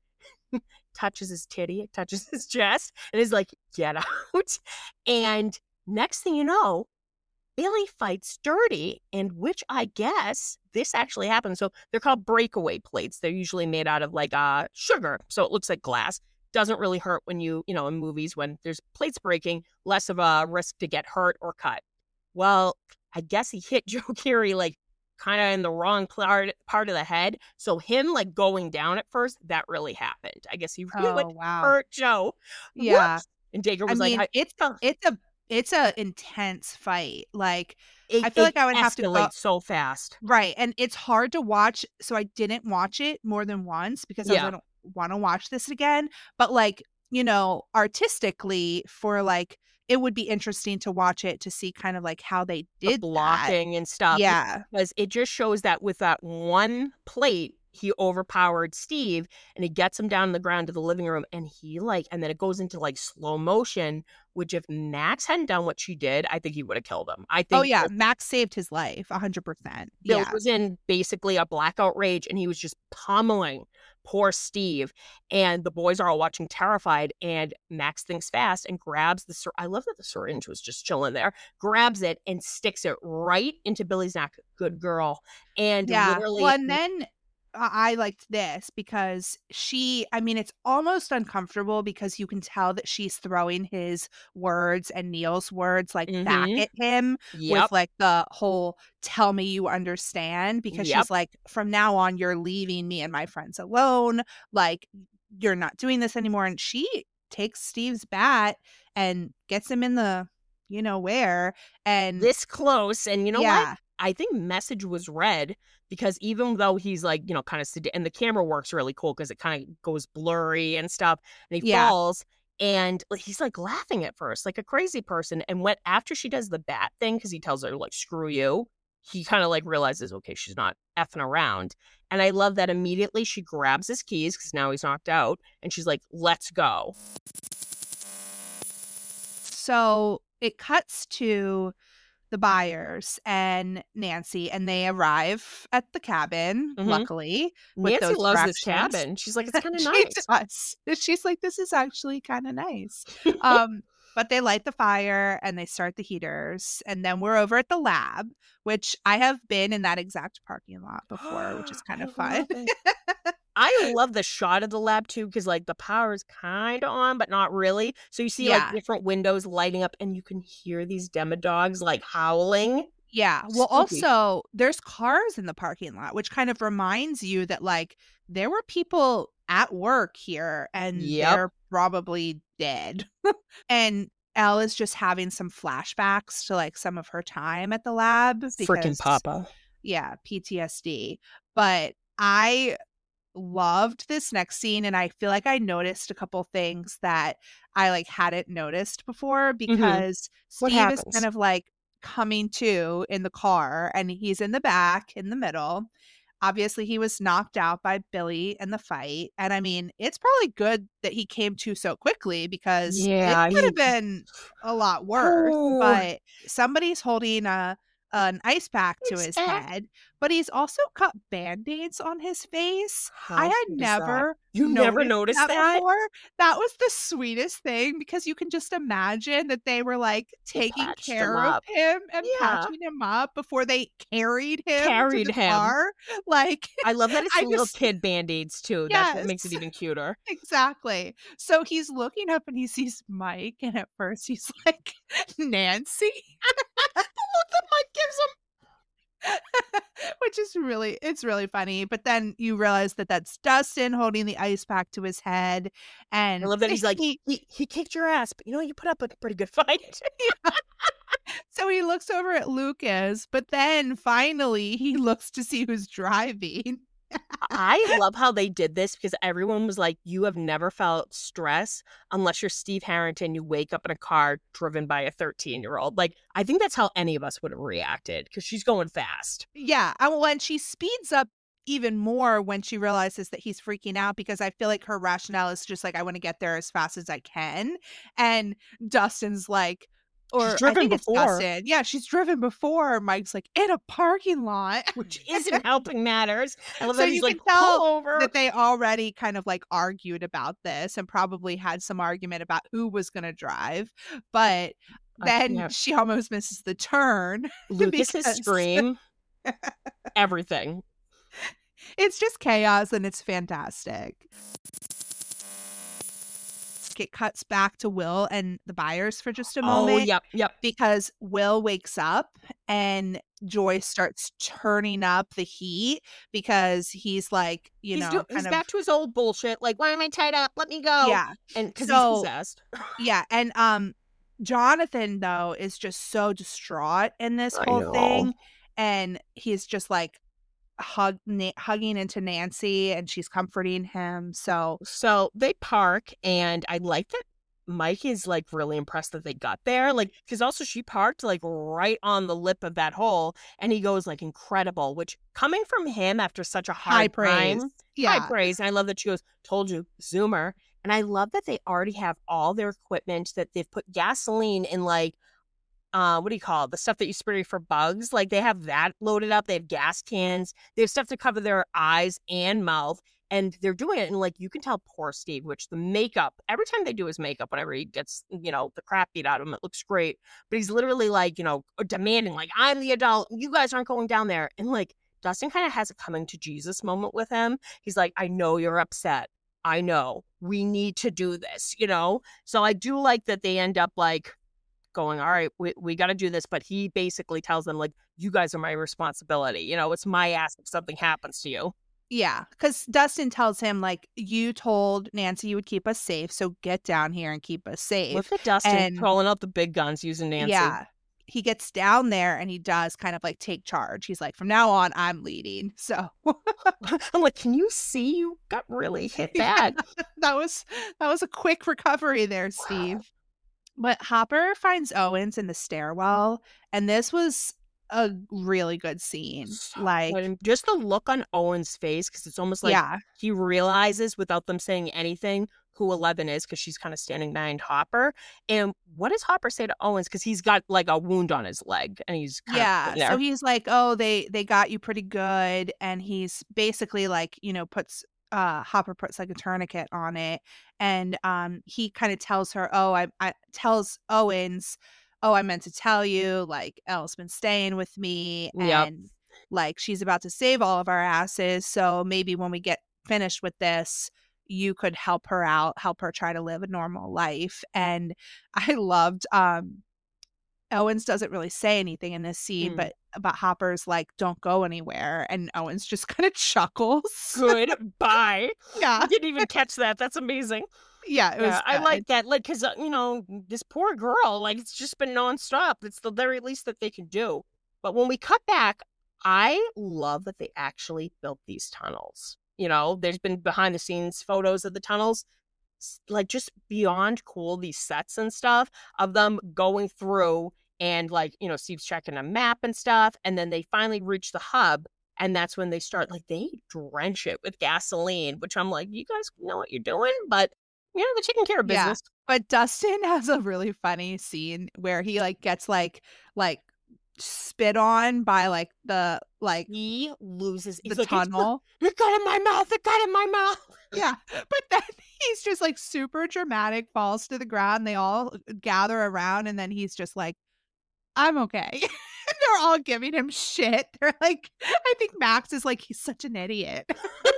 touches his titty, touches his chest, and is like, get out. And next thing you know, Billy fights dirty, and which I guess this actually happens. So they're called breakaway plates. They're usually made out of like uh, sugar. So it looks like glass. Doesn't really hurt when you, you know, in movies when there's plates breaking, less of a risk to get hurt or cut. Well, I guess he hit Joe Keery like kind of in the wrong part, part of the head. So him like going down at first, that really happened. I guess he really Oh, would wow. hurt Joe. Yeah. Whoops. And Dacre I was mean, like, it's I, it's a it's a intense fight. Like, it, I feel it like I would have to go- escalate so fast. right, and it's hard to watch, so I didn't watch it more than once because I Yeah. don't want to watch this again. But, like, you know, artistically, for like, it would be interesting to watch it to see kind of like how they The did that. blocking and stuff. Yeah, Because it just shows that with that one plate, he overpowered Steve, and he gets him down on the ground to the living room, and he like, and then it goes into like slow motion, which if Max hadn't done what she did, I think he would have killed him. I think oh yeah, that Max saved his life a hundred percent. Bill Yeah, was in basically a blackout rage, and he was just pummeling poor Steve. And the boys are all watching terrified, and Max thinks fast and grabs the syr- I love that the syringe was just chilling there, grabs it and sticks it right into Billy's neck. Good girl. And Yeah. literally Well, and then I I liked this because she, I mean, it's almost uncomfortable because you can tell that she's throwing his words and Neil's words like back Mhm. at him Yep. with like the whole tell me you understand, because Yep. she's like, from now on, you're leaving me and my friends alone. Like, you're not doing this anymore. And she takes Steve's bat and gets him in the, you know, where. And This close. And you know yeah. what? I think message was read, because even though he's like, you know, kind of sed- and the camera works really cool because it kind of goes blurry and stuff, and he Yeah. falls and like, he's like laughing at first like a crazy person, and when after she does the bat thing, because he tells her like screw you, he kind of like realizes, okay, she's not effing around. And I love that immediately she grabs his keys because now he's knocked out, and she's like, let's go. So it cuts to the Byers and Nancy, and they arrive at the cabin, Mhm. luckily, with Nancy those loves this directions. cabin. She's like, it's kind of She nice. does. She's like, this is actually kind of nice. Um, but they light the fire and they start the heaters. And then we're over at the lab, which I have been in that exact parking lot before, which is kind I of fun. love it. I love the shot of the lab too, because like the power is kind of on, but not really. So you see Yeah. like different windows lighting up, and you can hear these demodogs like howling. Yeah. Well, Spooky. also, there's cars in the parking lot, which kind of reminds you that, like, there were people at work here and Yep. they're probably dead. And Elle is just having some flashbacks to, like, some of her time at the lab. Freaking Because, Papa. yeah, P T S D. But I loved this next scene, and I feel like I noticed a couple things that I, like, hadn't noticed before, because What Steve is happens? kind of, like, coming to in the car, and he's in the back in the middle. Obviously he was knocked out by Billy in the fight, and I mean, it's probably good that he came to so quickly, because Yeah, it could he- have been a lot worse. Oh. But somebody's holding a an ice pack to Ice his pack. head, but he's also got band-aids on his face. How I had cute is that? never You never noticed that, that? before. That was the sweetest thing, because you can just imagine that they were like They taking patched him care of up. him and Yeah. patching him up before they carried him Carried to the him. car. Like, I love that it's I little just- kid band-aids too. That's what makes it Yes. even cuter. exactly. So he's looking up and he sees Mike, and at first he's like, Nancy. The look that Mike gives him. Which is really, it's really funny. But then you realize that that's Dustin holding the ice pack to his head. And I love that he's like, he, he, he kicked your ass, but you know, you put up a pretty good fight. so he looks over at Lucas, but then finally he looks to see who's driving. I love how they did this, because everyone was like, you have never felt stress unless you're Steve Harrington. You wake up in a car driven by a thirteen-year-old. Like, I think that's how any of us would have reacted, because she's going fast. Yeah. And when she speeds up even more when she realizes that he's freaking out, because I feel like her rationale is just like, I want to get there as fast as I can. And Dustin's like, or driven I think before. it's Dustin. Yeah, she's driven before. Mike's like, in a parking lot. Which isn't helping matters. I love So that you he's can like, tell pull over. that they already kind of like argued about this and probably had some argument about who was going to drive. But I then can't. she almost misses the turn. Lucas's because- scream. Everything. It's just chaos, and it's fantastic. It cuts back to Will and the Byers for just a moment. Oh, yep, yep. Because Will wakes up and Joyce starts turning up the heat, because he's like, you he's know, do- kind he's of, back to his old bullshit. Like, why am I tied up? Let me go. yeah, And because So- he's possessed. yeah. And um, Jonathan, though, is just so distraught in this I whole know. thing. And he's just like hug, na- hugging into Nancy, and she's comforting him. So So they park, and I like that Mike is like really impressed that they got there. Like, because also she parked like right on the lip of that hole, and he goes like incredible, which coming from him after such a hard high praise. time, Yeah. high praise. And I love that she goes, told you, Zoomer. And I love that they already have all their equipment, that they've put gasoline in like, uh, what do you call it? The stuff that you spray for bugs. Like, they have that loaded up. They have gas cans. They have stuff to cover their eyes and mouth. And they're doing it, and like you can tell poor Steve, which the makeup, every time they do his makeup, whenever he gets, you know, the crap beat out of him, it looks great. But he's literally like, you know, demanding, like, I'm the adult, you guys aren't going down there. And like Dustin kind of has a coming to Jesus moment with him. He's like, I know you're upset. I know. We need to do this, you know? So I do like that they end up like going, all right, we, we got to do this. But he basically tells them, like, you guys are my responsibility. You know, it's my ass if something happens to you. Yeah, because Dustin tells him, like, you told Nancy you would keep us safe, so get down here and keep us safe. Look at Dustin and, calling out the big guns using Nancy. Yeah, he gets down there and he does kind of like take charge. He's like, from now on, I'm leading. So I'm like, can you see you got really hit bad? Yeah, that was that was a quick recovery there, Steve. Wow. But Hopper finds Owens in the stairwell, and this was a really good scene. Like, just the look on Owen's face, because it's almost like yeah. he realizes without them saying anything who Eleven is, because she's kind of standing behind Hopper. And what does Hopper say to Owens? Because he's got like a wound on his leg, and he's kind yeah. Of there. So he's like, oh, they they got you pretty good, and he's basically like, you know, puts uh Hopper puts like a tourniquet on it, and um he kind of tells her, oh, I, I tells Owens, oh, I meant to tell you, like, Elle's been staying with me, and yep. like she's about to save all of our asses, so maybe when we get finished with this, you could help her out, help her try to live a normal life. And I loved um Owens doesn't really say anything in this scene, mm. but but Hopper's like, don't go anywhere, and Owens just kind of chuckles. Goodbye. Yeah, I didn't even catch that. That's amazing. Yeah, it was. Yeah, I like that, like, because uh, you know, this poor girl, like, it's just been nonstop. It's the very least that they can do. But when we cut back, I love that they actually built these tunnels. You know, there's been behind the scenes photos of the tunnels, like, just beyond cool. These sets and stuff of them going through, and like, you know, Steve's checking a map and stuff, and then they finally reach the hub. And that's when they start, like, they drench it with gasoline, which I'm like, you guys know what you're doing, but you know, they're taking care of business. Yeah. But Dustin has a really funny scene where he like gets like like spit on by like the like he loses the like, tunnel. It got in my mouth. It got in my mouth. Yeah. But then he's just like super dramatic, falls to the ground. They all gather around, and then he's just like, I'm okay. They're all giving him shit. They're like, I think Max is like, he's such an idiot.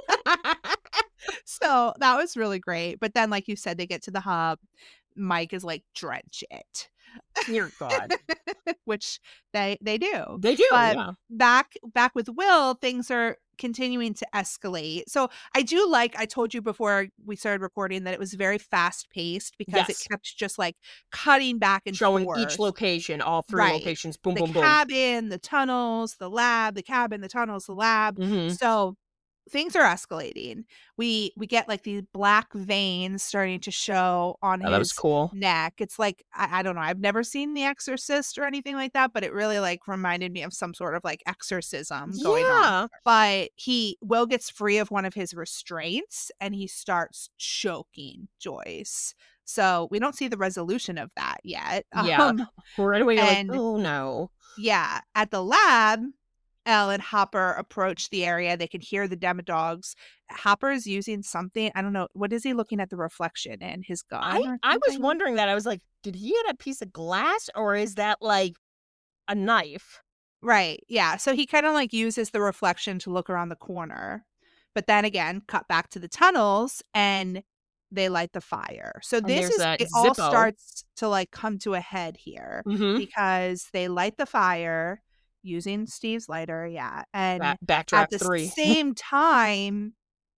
So that was really great. But then, like you said, they get to the hub. Mike is like, drench it. Dear God. Which they they do. They do. But yeah. back back with Will, things are continuing to escalate. So I do like, I told you before we started recording that it was very fast paced, because yes. it kept just like cutting back and showing forth. Each location, all three right. locations, boom, the boom, boom. The cabin, the tunnels, the lab, the cabin, the tunnels, the lab. Mm-hmm. So things are escalating. We we get like these black veins starting to show on oh, his that was cool. neck. It's like, I, I don't know. I've never seen The Exorcist or anything like that, but it really like reminded me of some sort of like exorcism going yeah. on. But he, Will gets free of one of his restraints, and he starts choking Joyce. So we don't see the resolution of that yet. Yeah. Um, right away, you're and, like, oh no. Yeah. At the lab, Elle and Hopper approach the area. They can hear the demodogs. Hopper is using something. I don't know. What is he looking at the reflection in? His gun? I, I was wondering that. I was like, did he get a piece of glass, or is that like a knife? Right. Yeah. So he kind of like uses the reflection to look around the corner. But then again, cut back to the tunnels, and they light the fire. So and this is, it Zippo. all starts to like come to a head here, mm-hmm. because they light the fire using Steve's lighter, yeah. And Back, backdraft at the three. same time,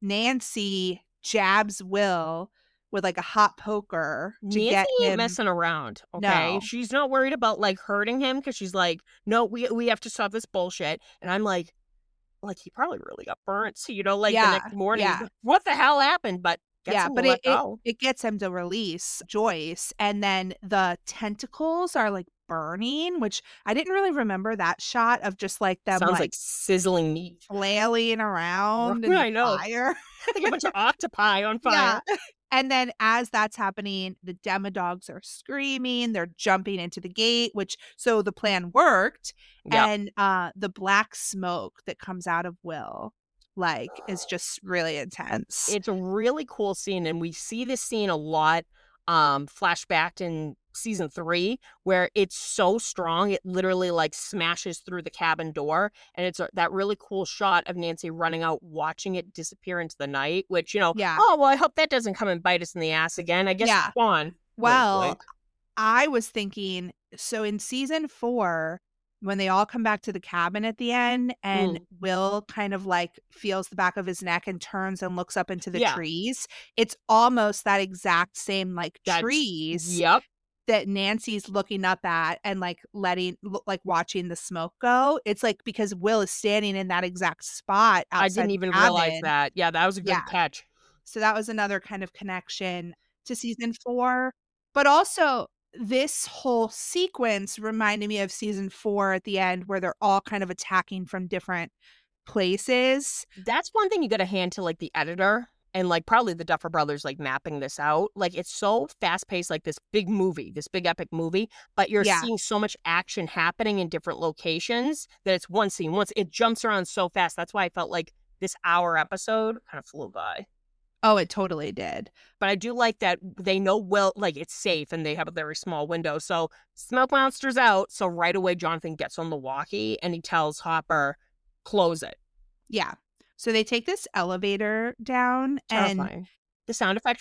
Nancy jabs Will with like a hot poker to Nancy get him ain't messing around, okay? No. She's not worried about like hurting him, because she's like, no, we we have to stop this bullshit. And I'm like, like he probably really got burnt. So, you know, like yeah, the next morning, yeah. what the hell happened? But yeah, but it, it, it, it gets him to release Joyce, and then the tentacles are like burning, which I didn't really remember that shot of just like them sounds like, like sizzling meat flailing around in I know. fire. Like a bunch of octopi on fire. Yeah. And then as that's happening, the demodogs are screaming, they're jumping into the gate, which so the plan worked. Yep. And uh the black smoke that comes out of Will like is just really intense. It's a really cool scene, and we see this scene a lot um flashbacked in season three, where it's so strong it literally like smashes through the cabin door, and it's a, that really cool shot of Nancy running out watching it disappear into the night, which, you know, Yeah. oh well, I hope that doesn't come and bite us in the ass again. I guess Yeah. it's gone. Well, Wink, wink. I was thinking, so in season four, when they all come back to the cabin at the end and Mm. Will kind of like feels the back of his neck and turns and looks up into the Yeah. trees, it's almost that exact same like That's- trees Yep. that Nancy's looking up at and like letting, lo- like watching the smoke go. It's like because Will is standing in that exact spot outside I didn't the even realize cabin. that. Yeah, that was a good Yeah. catch. So that was another kind of connection to season four. But also, this whole sequence reminded me of season four at the end, where they're all kind of attacking from different places. That's one thing you got to hand to like the editor and like probably the Duffer Brothers like mapping this out. Like it's so fast paced, like this big movie, this big epic movie, but you're Yeah. seeing so much action happening in different locations that it's one scene. Once it jumps around so fast, that's why I felt like this hour episode kind of flew by. Oh, it totally did. But I do like that they know well, like it's safe and they have a very small window. So smoke monster's out. So right away, Jonathan gets on the walkie and he tells Hopper, close it. Yeah. So they take this elevator down, and Terrifying. The sound effect.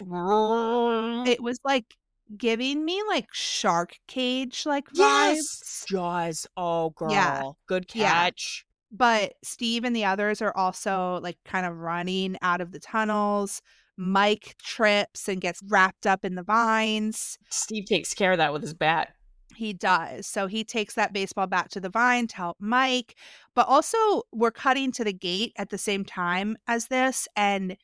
it was like giving me like shark cage like vibes. Yes! Jaws. Oh, girl. Yeah. Good Yeah. catch. But Steve and the others are also like kind of running out of the tunnels. Mike trips and gets wrapped up in the vines. Steve takes care of that with his bat. He does. So he takes that baseball bat to the vine to help Mike. But also, we're cutting to the gate at the same time as this. And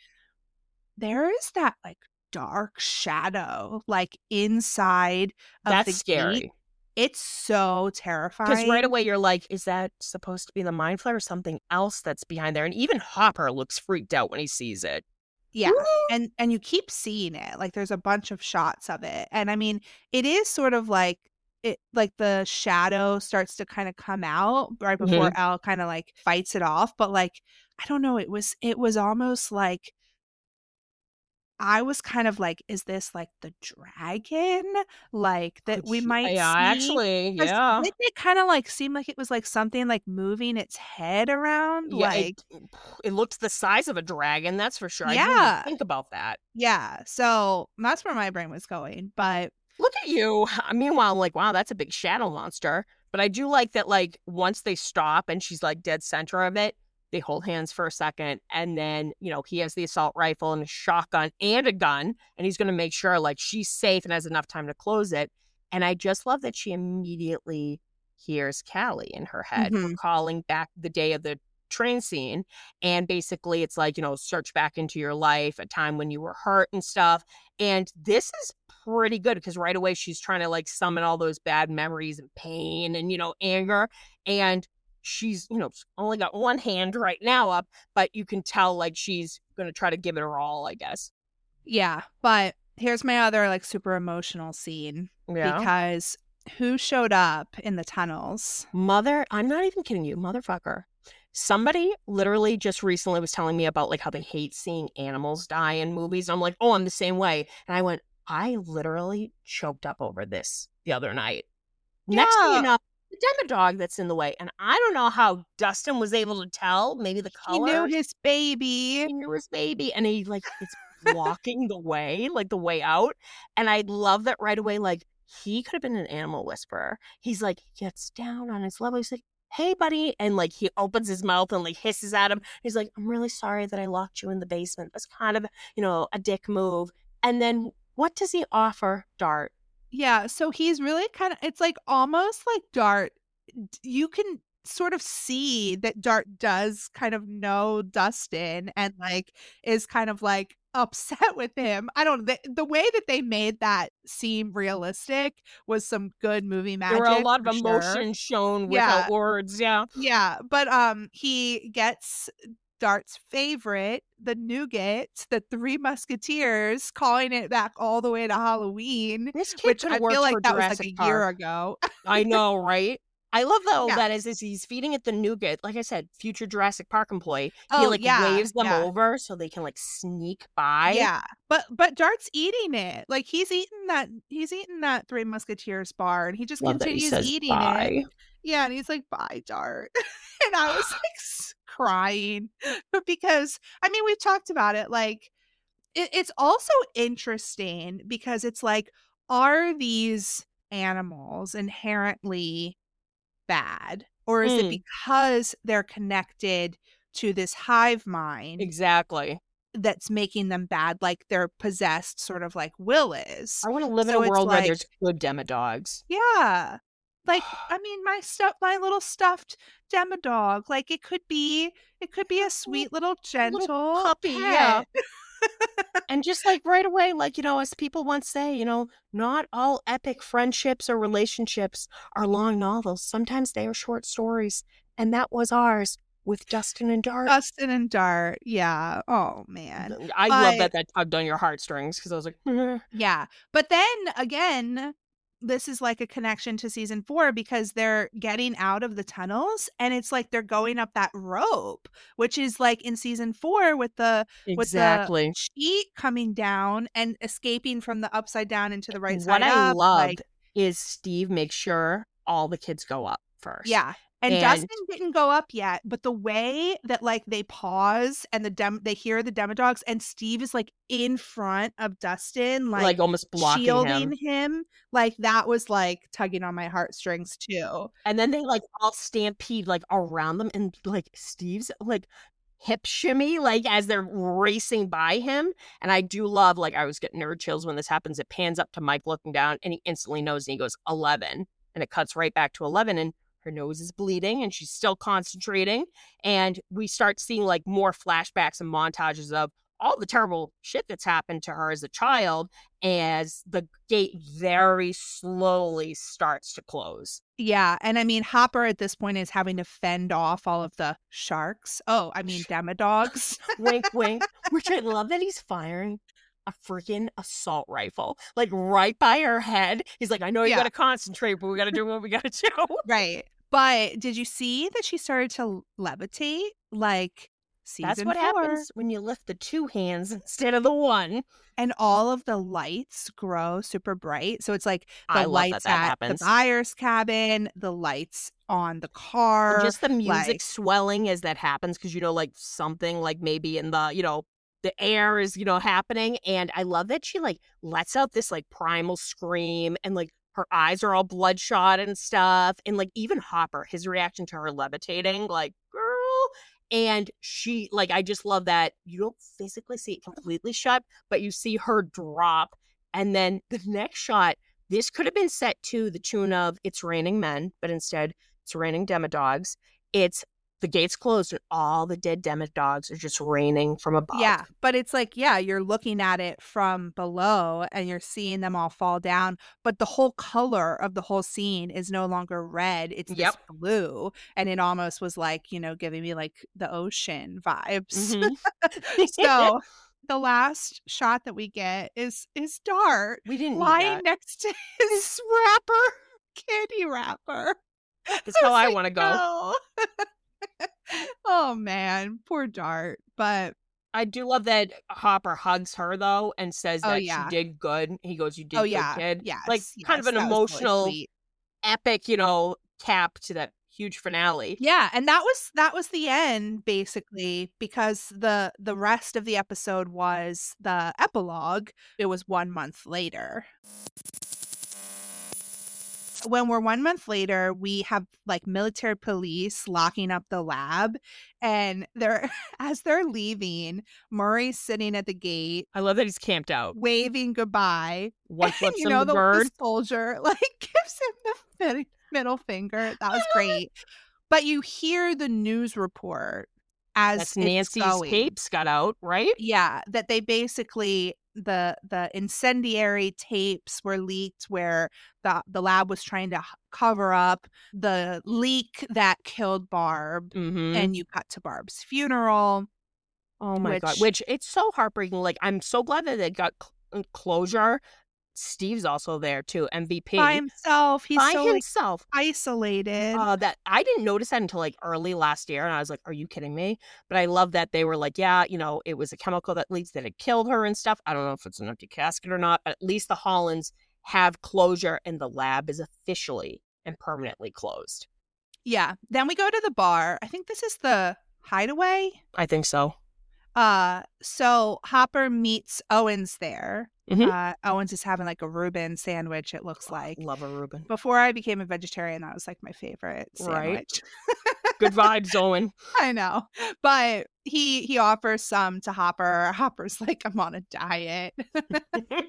there is that like dark shadow like inside of That's the scary. gate. It's so terrifying. Because right away you're like, is that supposed to be the mind flare or something else that's behind there? And even Hopper looks freaked out when he sees it. Yeah. Woo! And and you keep seeing it. Like there's a bunch of shots of it. And I mean, it is sort of like it like the shadow starts to kind of come out right before Al kind of like fights it off. But like, I don't know, it was it was almost like I was kind of like, is this like the dragon? Like that we might Yeah, see? actually, 'Cause yeah. didn't it kind of like seem like it was like something like moving its head around? Yeah, like it, it looked the size of a dragon, that's for sure. I didn't Yeah. even think about that. yeah. So that's where my brain was going. But Look at you. Meanwhile, I'm like, wow, that's a big shadow monster. But I do like that, like, once they stop and she's like dead center of it, they hold hands for a second. And then, you know, he has the assault rifle and a shotgun and a gun. And he's going to make sure, like, she's safe and has enough time to close it. And I just love that she immediately hears Callie in her head, Mhm. recalling back the day of the train scene. And basically, it's like, you know, search back into your life, a time when you were hurt and stuff. And this is pretty good because right away she's trying to like summon all those bad memories and pain and, you know, anger. And she's, you know, only got one hand right now up, but you can tell like she's going to try to give it her all, I guess. yeah. But here's my other like super emotional scene Yeah. because who showed up in the tunnels? Mother, I'm not even kidding you, motherfucker. Somebody literally just recently was telling me about like how they hate seeing animals die in movies. I'm like, oh, I'm the same way. And I went, I literally choked up over this the other night. Next thing Yeah. you know, the Demodog that's in the way. And I don't know how Dustin was able to tell, maybe the He color. knew his baby. He knew his baby. And he like, it's walking the way, like the way out. And I love that right away, like he could have been an animal whisperer. He's like, he gets down on his level. He's like, hey, buddy. And like he opens his mouth and like hisses at him. He's like, I'm really sorry that I locked you in the basement. That's kind of, you know, a dick move. And then what does he offer Dart? Yeah. So he's really kind of, it's like almost like Dart. You can sort of see that Dart does kind of know Dustin and like is kind of like upset with him. I don't know. The, the way that they made that seem realistic was some good movie magic. There were a lot of for sure. emotion shown Yeah. without words. Yeah. Yeah, but um, he gets Dart's favorite, the nougat, the Three Musketeers, calling it back all the way to Halloween, This kid which could I have worked feel like for that Jurassic was like a year Park. ago. I know, right? I love though Yeah. that as, as he's feeding it the nougat, like I said, future Jurassic Park employee, he Oh, like yeah, waves them yeah. over so they can like sneak by. Yeah, but but Dart's eating it. Like he's eating that he's eating that Three Musketeers bar, and he just Love that he continues says eating bye. it. Yeah, and he's like, "Bye, Dart," and I was like s- crying, but because I mean we've talked about it. Like it, it's also interesting because it's like, are these animals inherently bad, or is it Mm, because they're connected to this hive mind exactly. that's making them bad, like they're possessed, sort of like Will is? I want to live in a So it's world where like, there's good demodogs. yeah, like I mean, my stuff, my little stuffed Demodog, like it could be, it could be a sweet little Little gentle puppy, yeah. pet. And just like right away, like, you know, as people once say, you know, not all epic friendships or relationships are long novels. Sometimes they are short stories. And that was ours with Dustin and Dart. Dustin and Dart, yeah. Oh man, I love but that that tugged on your heartstrings because I was like, "Eh." yeah, but then again, this is like a connection to season four because they're getting out of the tunnels and it's like they're going up that rope, which is like in season four with the with the Exactly. sheet coming down and escaping from the upside down into the right What side I up. love Like, is Steve makes sure all the kids go up first. yeah. And And Dustin didn't go up yet, but the way that like they pause and the dem they hear the Demodogs and Steve is like in front of Dustin, like, like almost blocking shielding him. him, like that was like tugging on my heartstrings too. And then they like all stampede like around them and like Steve's like hip shimmy like as they're racing by him. And I do love, like, I was getting nerd chills when this happens. It pans up to Mike looking down and he instantly knows and he goes eleven, and it cuts right back to eleven, and her nose is bleeding and she's still concentrating. And we start seeing like more flashbacks and montages of all the terrible shit that's happened to her as a child as the gate very slowly starts to close. Yeah, and I mean Hopper at this point is having to fend off all of the sharks. Oh, I mean Demodogs. Wink, wink. Which I love that he's firing a freaking assault rifle, like right by her head. He's like, I know you Yeah. gotta concentrate, but we gotta do what we gotta do. Right. But did you see that she started to levitate like season That's what four? happens when you lift the two hands instead of the one. And all of the lights grow super bright. So it's like the I love that lights that at happens. the buyer's cabin, the lights on the car. And just the music like, swelling as that happens, because, you know, like something like maybe in the, you know, the air is, you know, happening. And I love that she like lets out this like primal scream and like her eyes are all bloodshot and stuff. And like even Hopper, his reaction to her levitating, like, girl. And she, like, I just love that you don't physically see it completely shut, but you see her drop. And then the next shot, this could have been set to the tune of It's Raining Men, but instead it's raining Demodogs. It's the gates closed and all the dead Demodogs are just raining from above. yeah, but it's like, yeah, you're looking at it from below and you're seeing them all fall down, but the whole color of the whole scene is no longer red, it's this Yep. blue, and it almost was like, you know, giving me like the ocean vibes. Mhm. So the last shot that we get is is Dart We didn't need lying that. next to his wrapper, candy wrapper. That's how was I like, want to go. no. Oh man, poor Dart. But I do love that Hopper hugs her though and says Oh, that yeah. she did good. He goes, "You did oh good, yeah, kid." yes, Like kind of yes, an that was really emotional, sweet. epic, you know, cap to that huge finale. Yeah, and that was that was the end basically, because the the rest of the episode was the epilogue. It was one month later. When we're one month later, we have like military police locking up the lab, and they're as they're leaving, Murray's sitting at the gate I love that he's camped out. waving goodbye. One And flips you him know, the the, bird. the soldier like gives him the mid- middle finger. That was great. But you hear the news report as That's it's Nancy's going. tapes got out, right? Yeah, that they basically the the incendiary tapes were leaked where the the lab was trying to h- cover up the leak that killed Barb, Mm-hmm. and you cut to Barb's funeral. Oh my god! which- Which it's so heartbreaking. Like, I'm so glad that they got cl- closure Steve's also there too, M V P. By himself. He's By so like, himself. isolated. Uh, that I didn't notice that until like early last year, and I was like, "Are you kidding me?" But I love that they were like, "Yeah, you know, it was a chemical that leads that it killed her and stuff." I don't know if it's an empty casket or not, but at least the Hollands have closure, and the lab is officially and permanently closed. Yeah. Then we go to the bar. I think this is the Hideaway. I think so. Uh, so Hopper meets Owens there. Mhm. Uh, Owens is having like a Reuben sandwich, it looks like. Love a Reuben. Before I became a vegetarian, that was like my favorite sandwich. Right. Good vibes, Owen. I know. But he he offers some to Hopper. Hopper's like, I'm on a diet. But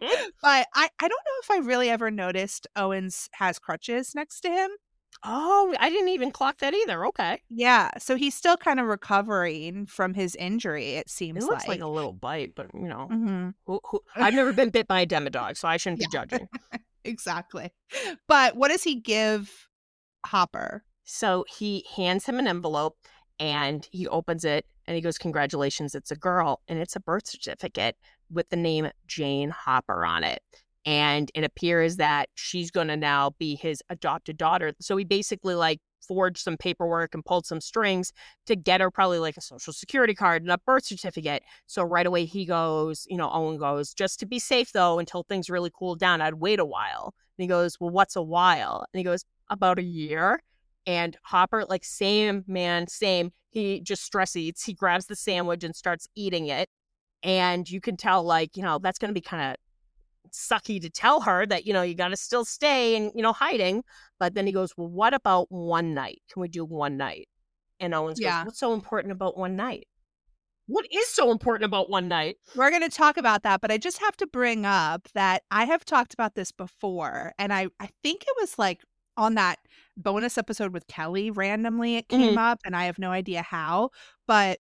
I, I don't know if I really ever noticed Owens has crutches next to him. Oh, I didn't even clock that either. Okay. Yeah. So he's still kind of recovering from his injury, it seems It looks like. like a little bite, but you know, Mhm. who, who, I've never been bit by a demodog, so I shouldn't be Yeah. judging. Exactly. But what does he give Hopper? So he hands him an envelope and he opens it and he goes, "Congratulations, it's a girl." And it's a birth certificate with the name Jane Hopper on it. And it appears that she's going to now be his adopted daughter. So he basically like forged some paperwork and pulled some strings to get her probably like a social security card and a birth certificate. So right away he goes, you know, Owen goes, "Just to be safe though, until things really cool down, I'd wait a while." And he goes, "Well, what's a while?" And he goes, "About a year." And Hopper, like, same, man, same. He just stress eats. He grabs the sandwich and starts eating it. And you can tell, like, you know, that's going to be kind of sucky to tell her that, you know, you got to still stay and, you know, hiding. But then he goes, "Well, what about one night? Can we do one night?" And Owens Yeah. goes, "What's so important about one night? What is so important about one night?" We're going to talk about that, but I just have to bring up that I have talked about this before. And I, I think it was like on that bonus episode with Kelly, randomly it came Mhm. up, and I have no idea how. But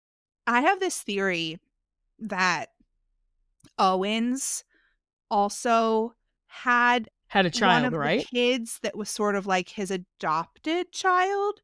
I have this theory that Owens also had Had a one child, of right? the kids that was sort of like his adopted child,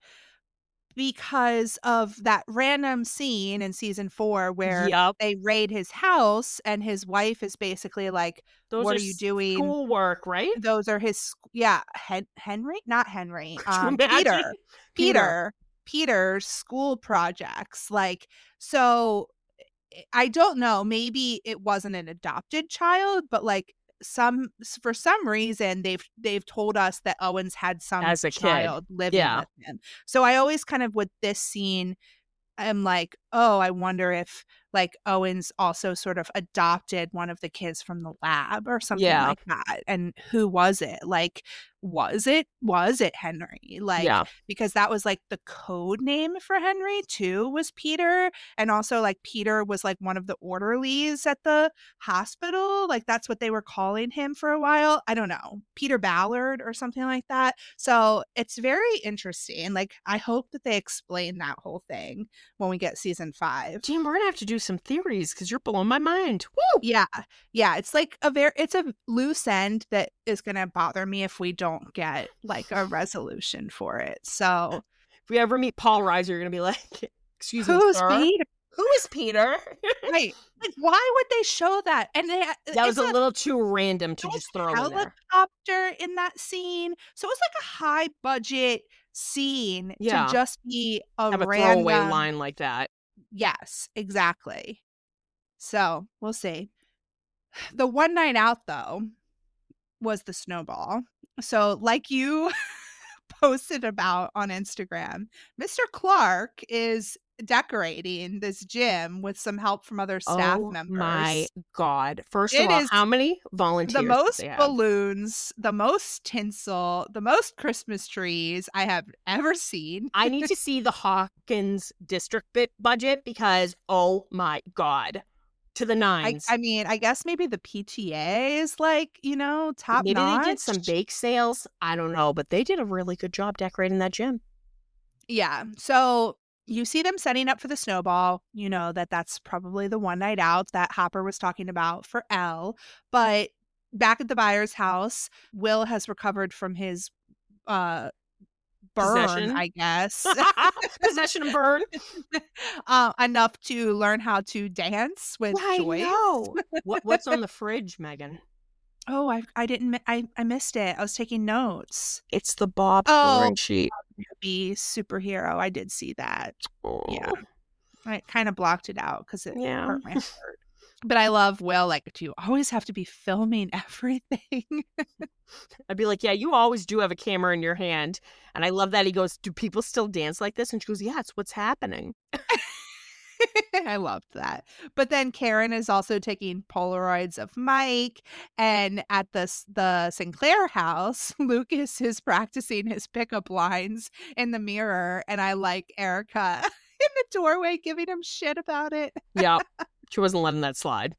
because of that random scene in season four where Yep. they raid his house and his wife is basically like, Those "What are are you doing?" Schoolwork, right? Those are his sc- yeah, Hen- Henry, not Henry, Could you um, imagine? Peter, Peter, Peter's school projects. Like, so I- I don't know. Maybe it wasn't an adopted child, but like some for some reason they've they've told us that Owens had some As a kid. child living Yeah. with him. So I always kind of with this scene I'm like, oh, I wonder if like Owens also sort of adopted one of the kids from the lab or something Yeah. like that. And who was it? Like, was it was it Henry? Like, Yeah. because that was like the code name for Henry too, was Peter. And also like Peter was like one of the orderlies at the hospital. Like that's what they were calling him for a while. I don't know. Peter Ballard or something like that. So it's very interesting. Like I hope that they explain that whole thing when we get season five. Team, we're gonna have to do some theories because you're blowing my mind. Woo! Yeah. Yeah. It's like a very, it's a loose end that is going to bother me if we don't get like a resolution for it. So If we ever meet Paul Reiser, you're gonna be like, "Excuse me, who's sir? Peter? Who is Peter?" Right. Like, why would they show that? And they, That was it's a little too random to it's just throw in there. helicopter in that scene. So it was like a high budget scene Yeah. to just be a Have a random throwaway line like that. Yes, exactly. So we'll see. The one night out, though, was the snowball. So, like you posted about on Instagram, Mister Clark is decorating this gym with some help from other staff Oh members. my God! First It of all, is how many volunteers? The did most they have? balloons, the most tinsel, the most Christmas trees I have ever seen. I need to see the Hawkins district bit budget because oh my God, to the I, nines. I mean, I guess maybe the P T A is like, you know, top Maybe notch. they did some bake sales. I don't know, but they did a really good job decorating that gym. Yeah. So you see them setting up for the snowball. You know that that's probably the one night out that Hopper was talking about for Elle. But back at the Byers' house, Will has recovered from his uh, burn, Possession? I guess, Possession and burn. uh, enough to learn how to dance with I Joyce. know. What, what's on the fridge, Megan? Oh, I I didn't mi- I I missed it. I was taking notes. It's the Bob Oh, coloring sheet. be superhero. I did see that. Yeah. Oh, I kind of blocked it out because it yeah. hurt my heart. But I love Will. Like, do you always have to be filming everything? I'd be like, yeah, you always do have a camera in your hand. And I love that he goes, do people still dance like this? And she goes, yeah, it's what's happening. I loved that. But then Karen is also taking Polaroids of Mike. And at the, s- the Sinclair house, Lucas is practicing his pickup lines in the mirror. And I like Erica in the doorway giving him shit about it. Yeah, she wasn't letting that slide.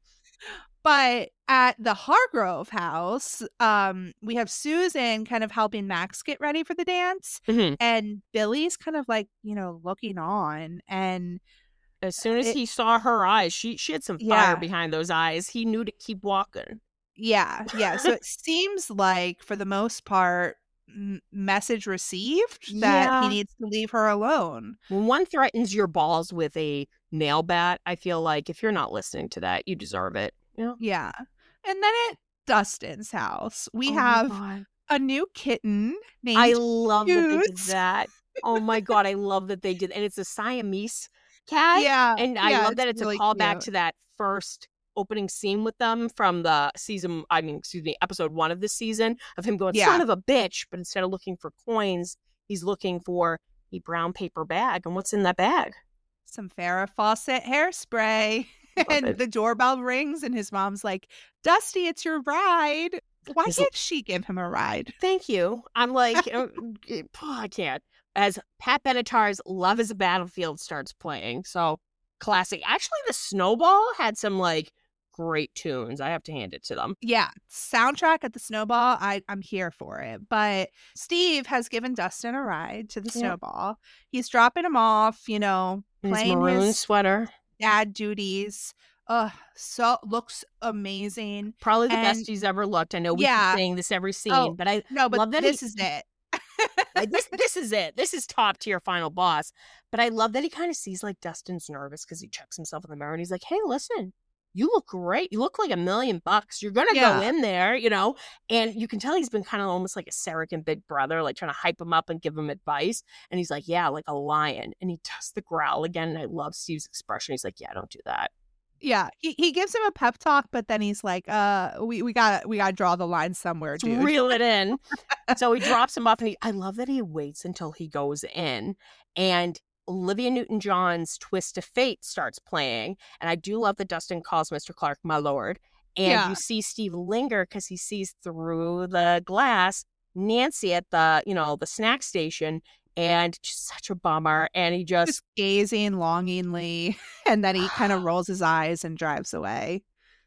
But at the Hargrove house, um, we have Susan kind of helping Max get ready for the dance. Mhm. And Billy's kind of like, you know, looking on. And As soon as It- he saw her eyes, she she had some fire Yeah. behind those eyes. He knew to keep walking. yeah, yeah. So it seems like for the most part, m- message received that Yeah. he needs to leave her alone. When one threatens your balls with a nail bat, I feel like if you're not listening to that, you deserve it. You know? Yeah. And then at Dustin's house, we Oh my have God. a new kitten named I love that they did Cute. that. Oh my God, I love that they did. And it's a Siamese cat. Yeah. And I yeah, love that it's really a callback cute. to that first opening scene with them from the season, I mean, excuse me, episode one of this season of him going, Yeah. son of a bitch. But instead of looking for coins, he's looking for a brown paper bag. And what's in that bag? Some Farrah Fawcett hairspray. Love And it. the doorbell rings, and his mom's like, Dusty, it's your ride. Why He's- can't she give him a ride? Thank you. I'm like, uh, oh, I can't. As Pat Benatar's Love is a Battlefield starts playing. So classic. Actually, the Snowball had some like great tunes. I have to hand it to them. Yeah, soundtrack at the Snowball, I, I'm here for it. But Steve has given Dustin a ride to the Yeah. Snowball. He's dropping him off, you know, In his playing maroon his sweater. dad duties. Ugh, so looks amazing. Probably the And- best he's ever looked. I know we Yeah. keep saying this every scene, Oh, but I No, but love that he- this is it. like this this is it. This is top tier final boss. But I love that he kind of sees like Dustin's nervous because he checks himself in the mirror and he's like, hey, listen, you look great. You look like a million bucks. You're gonna Yeah. go in there, you know? And you can tell he's been kind of almost like a surrogate big brother, like trying to hype him up and give him advice. And he's like, yeah, like a lion. And he does the growl again. And I love Steve's expression. He's like, yeah, don't do that. Yeah, he, he gives him a pep talk, but then he's like, "Uh, we we got we got to draw the line somewhere, Let's dude." reel it in. So he drops him off, and he, I love that he waits until he goes in, and Olivia Newton-John's Twist of Fate starts playing, and I do love that Dustin calls Mister Clark my lord, and Yeah. you see Steve linger because he sees through the glass Nancy at the you know the snack station, and just such a bummer, and he just Just gazing longingly, and then he kind of rolls his eyes and drives away.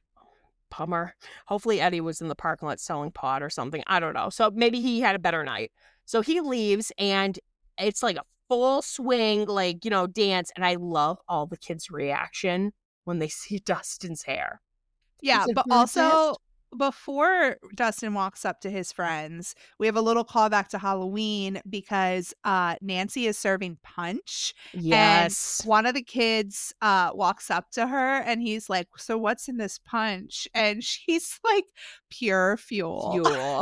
bummer. Hopefully Eddie was in the parking lot selling pot or something. I don't know. So maybe he had a better night. So he leaves and it's like a full swing, like, you know, dance. And I love all the kids' reaction when they see Dustin's hair. Yeah, It's a but good also before Dustin walks up to his friends, we have a little callback to Halloween because uh, Nancy is serving punch. Yes. One of the kids uh, walks up to her and he's like, "So what's in this punch?" And she's like, "Pure fuel." Fuel.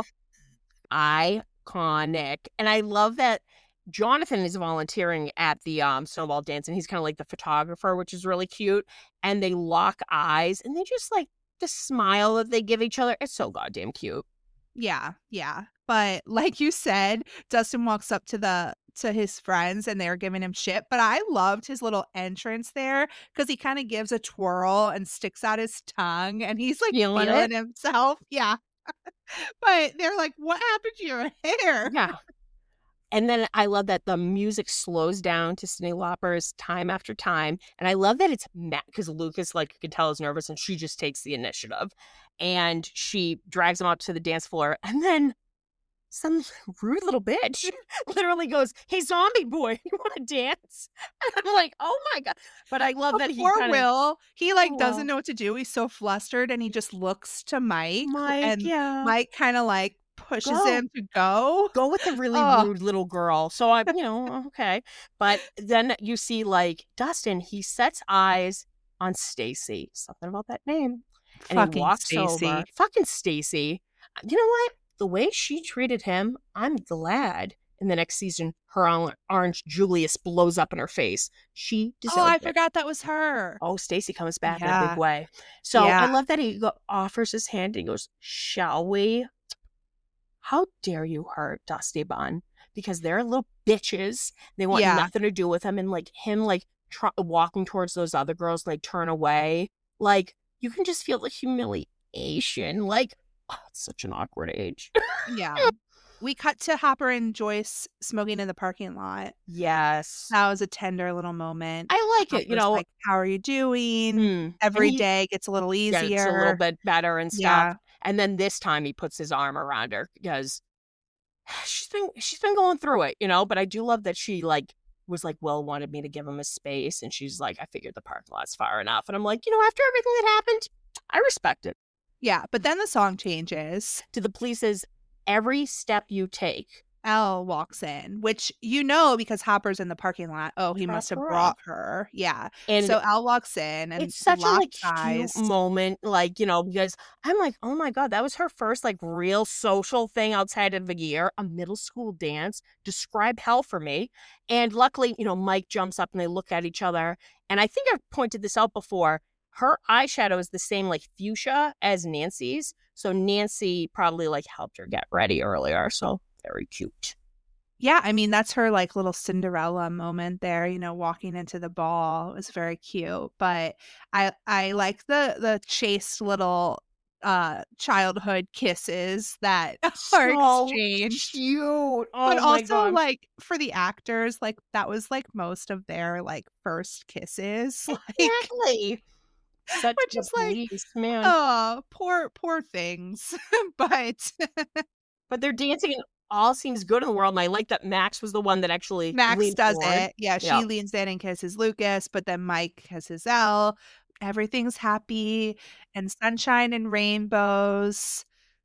Iconic. And I love that Jonathan is volunteering at the um, snowball dance and he's kind of like the photographer, which is really cute. And they lock eyes and they just like the smile that they give each other. It's so goddamn cute. Yeah, yeah. But like you said, Dustin walks up to the to his friends and they're giving him shit. But I loved his little entrance there because he kind of gives a twirl and sticks out his tongue and he's like Feeling feeling it? himself. Yeah. But they're like, "What happened to your hair?" Yeah. And then I love that the music slows down to Cyndi Lauper's Time After Time. And I love that it's Matt because Lucas, like, you can tell is nervous and she just takes the initiative. And she drags him up to the dance floor. And then some rude little bitch literally goes, "Hey, zombie boy, you want to dance?" And I'm like, oh my God. But I love that he Poor kind of, Will, he like Oh, doesn't Will. know what to do. He's so flustered and he just looks to Mike, Mike, and yeah. Mike kind of like pushes Go. him to go. Go with the really Oh. rude little girl. So I, you know, okay. But then you see like Dustin, he sets eyes on Stacy. Something about that name. And Fucking he walks Stacy. over. Fucking Stacy. You know what? The way she treated him, I'm glad in the next season her or- orange Julius blows up in her face. She deserved Oh, I it. forgot that was her. Oh, Stacy comes back in a Yeah. big way. So Yeah. I love that he go- offers his hand and he goes, shall we? How dare you hurt Dusty Bun? Because they're little bitches. They want Yeah. nothing to do with him. And like him, like tr- walking towards those other girls, like turn away. Like you can just feel the humiliation. Like, oh, it's such an awkward age. Yeah. We cut to Hopper and Joyce smoking in the parking lot. Yes. That was a tender little moment. I like it. You Hopper's know, like, how are you doing? hmm, Every and he day gets a little easier. gets a little bit better and stuff. Yeah. And then this time he puts his arm around her because she's been she's been going through it, you know. But I do love that she like was like, Will wanted me to give him a space, and she's like, I figured the parking lot's far enough. And I'm like, you know, after everything that happened, I respect it. Yeah. But then the song changes. To the police's every step you take. Elle walks in, which you know because Hopper's in the parking lot. Oh, he Drop must have her brought off. her. Yeah. And so Elle walks in and it's such a like locked eyes. cute moment, like, you know, because I'm like, oh my God, that was her first like real social thing outside of a year, a middle school dance. Describe hell for me. And luckily, you know, Mike jumps up and they look at each other. And I think I've pointed this out before. Her eyeshadow is the same like fuchsia as Nancy's. So Nancy probably like helped her get ready earlier. So very cute. Yeah, I mean, that's her like little Cinderella moment there, you know, walking into the ball. It was very cute. But I I like the the chaste little uh childhood kisses that are So exchanged. cute. Oh But my also God. like for the actors, like that was like most of their like first kisses. Like Exactly. Such which the is like, police, man. oh, poor poor things. But But they're dancing and all seems good in the world. And I like that Max was the one that actually Max leaned does forward. it. Yeah, she Yeah. leans in and kisses Lucas, but then Mike kisses Elle. Everything's happy and sunshine and rainbows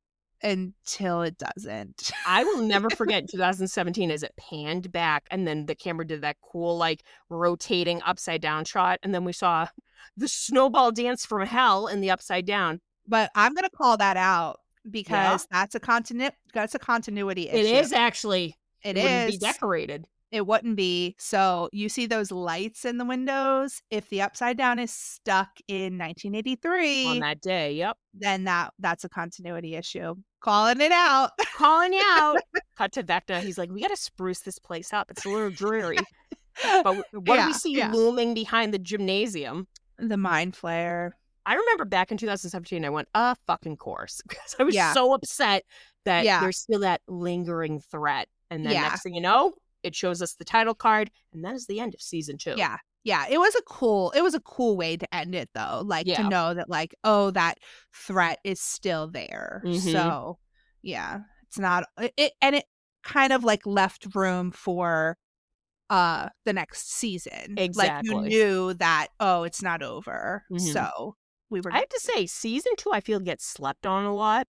until it doesn't. I will never forget twenty seventeen as it panned back and then the camera did that cool like rotating upside down shot and then we saw the snowball dance from hell in the upside down. But I'm gonna call that out because that's a continu- that's a continuity issue. It is actually. It, It wouldn't is. be decorated. It wouldn't be. So you see those lights in the windows. If the upside down is stuck in nineteen eighty-three On that day, yep. then that that's a continuity issue. Calling it out. Calling you out. Cut to Vecna. He's like, we got to spruce this place up. It's a little dreary. But what do Yeah, we see yeah. looming behind the gymnasium? The mind flare. I remember back in two thousand seventeen, I went, a fucking course. Because I was Yeah. so upset that Yeah. there's still that lingering threat. And then Yeah. next thing you know, it shows us the title card. And that is the end of season two. Yeah. Yeah. It was a cool, it was a cool way to end it though. Like Yeah. to know that like, oh, that threat is still there. Mhm. So yeah, it's not it, it and it kind of like left room for uh the next season. Like Exactly. you knew that, oh, it's not over. Mhm. So we were I have to say, season two, I feel gets slept on a lot.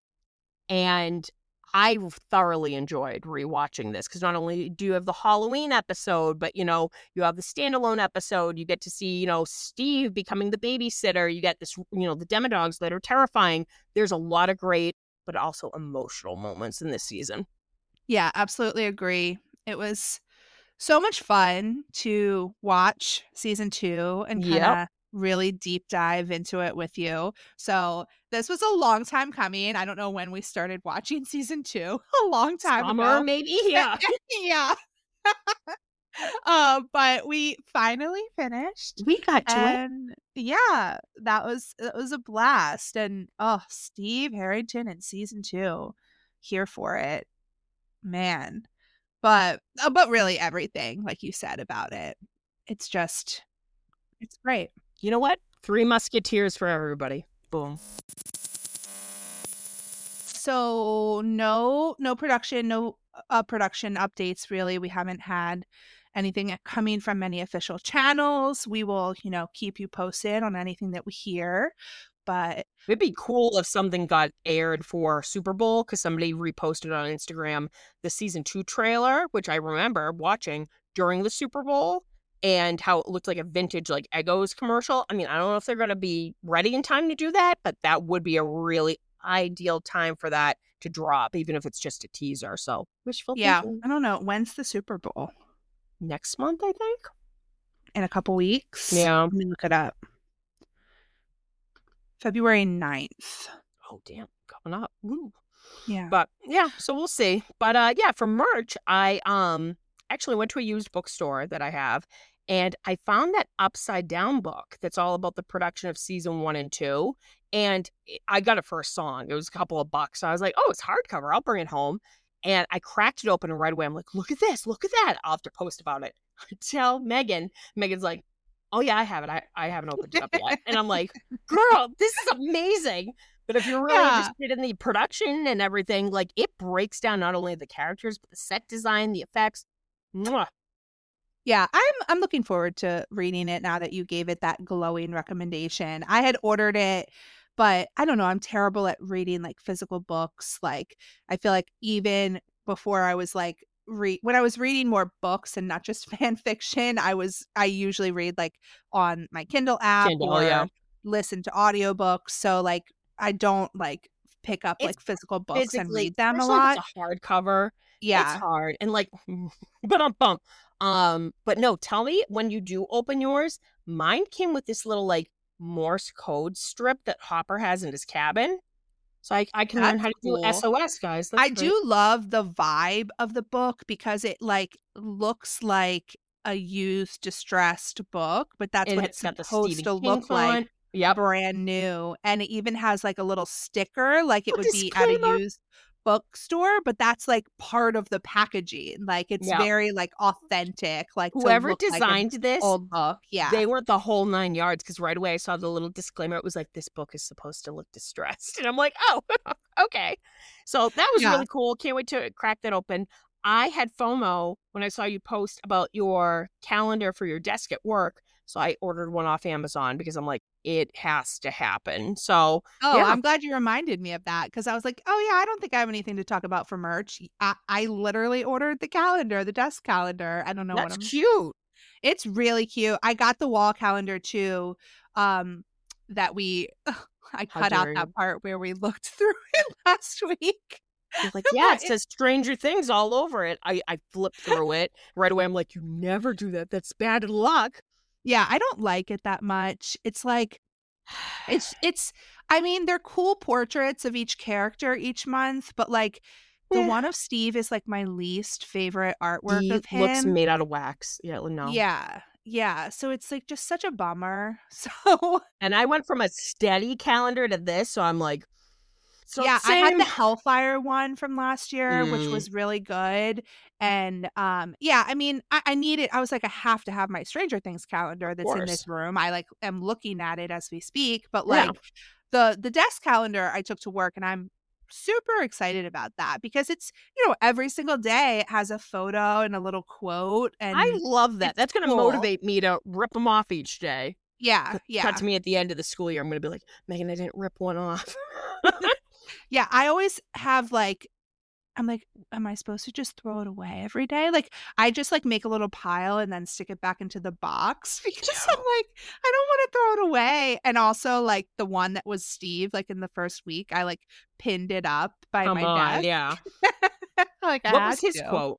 And I thoroughly enjoyed rewatching this because not only do you have the Halloween episode, but, you know, you have the standalone episode. You get to see, you know, Steve becoming the babysitter. You get this, you know, the Demodogs that are terrifying. There's a lot of great, but also emotional moments in this season. Yeah, absolutely agree. It was so much fun to watch season two and kind of Yep. really deep dive into it with you. So this was a long time coming. I don't know when we started watching season two. A long time Summer, ago. maybe. Yeah. Yeah. uh, but we finally finished. We got to it. And yeah, that was that was a blast. And oh, Steve Harrington in season two, here for it, man. But uh, but really everything, like you said about it, it's just it's great. You know what? Three Musketeers for everybody. Boom. So no no production, no uh, production updates really. We haven't had anything coming from any official channels. We will, you know, keep you posted on anything that we hear. But It'd be cool if something got aired for Super Bowl because somebody reposted on Instagram the season two trailer, which I remember watching during the Super Bowl and how it looked like a vintage like Eggos commercial. I mean, I don't know if they're going to be ready in time to do that, but that would be a really ideal time for that to drop, even if it's just a teaser. So wishful Yeah. thinking. I don't know. When's the Super Bowl? Next month, I think. In a couple weeks? Yeah. Let me look it up. February ninth. Oh, damn. Coming up. Woo. Yeah. But yeah, so we'll see. But uh, yeah, for merch, I um actually went to a used bookstore that I have, and I found that Upside Down book that's all about the production of season one and two. And I got it for a song. It was a couple of bucks. So I was like, oh, it's hardcover. I'll bring it home. And I cracked it open, and right away I'm like, look at this, look at that. I'll have to post about it. I tell Megan. Megan's like, oh yeah, I have it. I, I haven't opened it up yet. And I'm like, girl, this is amazing. But if you're really Yeah. interested in the production and everything, like it breaks down not only the characters, but the set design, the effects. Mwah. Yeah, I'm I'm looking forward to reading it now that you gave it that glowing recommendation. I had ordered it, but I don't know, I'm terrible at reading like physical books. Like I feel like even before I was like re- when I was reading more books and not just fan fiction, I was I usually read like on my Kindle app Kindle, or yeah. listen to audiobooks. So like I don't like pick up It's like physical books and Physically, read them a especially lot. if it's a hardcover. It's Yeah. hard. And like, but I'm bummed. Um, but no, tell me when you do open yours, mine came with this little like Morse code strip that Hopper has in his cabin. So I, I can learn That's how to cool. do S O S, guys. That's I great. do love the vibe of the book because it like looks like a used distressed book, but that's And what it's it's got the supposed Stephen to King look like, font. Yep. brand new. And it even has like a little sticker like it A would be at a disclaimer. used bookstore, but that's like part of the packaging. Like it's Yeah. very like authentic, like to Whoever look like an designed this, old book. Yeah. they went the whole nine yards because right away I saw the little disclaimer. It was like, this book is supposed to look distressed. And I'm like, oh, okay. So that was Yeah. really cool. Can't wait to crack that open. I had FOMO when I saw you post about your calendar for your desk at work. So I ordered one off Amazon because I'm like, it has to happen. So Oh, yeah. I'm glad you reminded me of that because I was like, oh, yeah, I don't think I have anything to talk about for merch. I, I literally ordered the calendar, the desk calendar. I don't know That's what I'm. cute. It's really cute. I got the wall calendar too. Um, that we, I How cut out dare you. that part where we looked through it last week. You're like, yeah, it But it- says Stranger Things all over it. I, I flipped through it right away. I'm like, you never do that. That's bad luck. Yeah, I don't like it that much. It's like, it's, it's, I mean, they're cool portraits of each character each month, but like the Yeah. one of Steve is like my least favorite artwork He of him. looks made out of wax. Yeah, no. Yeah. Yeah. So it's like just such a bummer. So And I went from a steady calendar to this, so I'm like, so yeah, I had same. the Hellfire one from last year, which Mm. was really good. And um, yeah, I mean, I, I need it. I was like, I have to have my Stranger Things calendar that's in course. this room. I like am looking at it as we speak. But Yeah. like the the desk calendar I took to work, and I'm super excited about that because it's, you know, every single day it has a photo and a little quote. And I love that. it's That's going to cool. motivate me to rip them off each day. yeah, Cut yeah. to me at the end of the school year. I'm going to be like, Megan, I didn't rip one off. Yeah, I always have like, I'm like, am I supposed to just throw it away every day? Like, I just like make a little pile and then stick it back into the box because I'm like, I don't want to throw it away. And also, like, the one that was Steve, like in the first week, I like pinned it up by Come my on, desk. yeah. Like, I What had was his to. quote?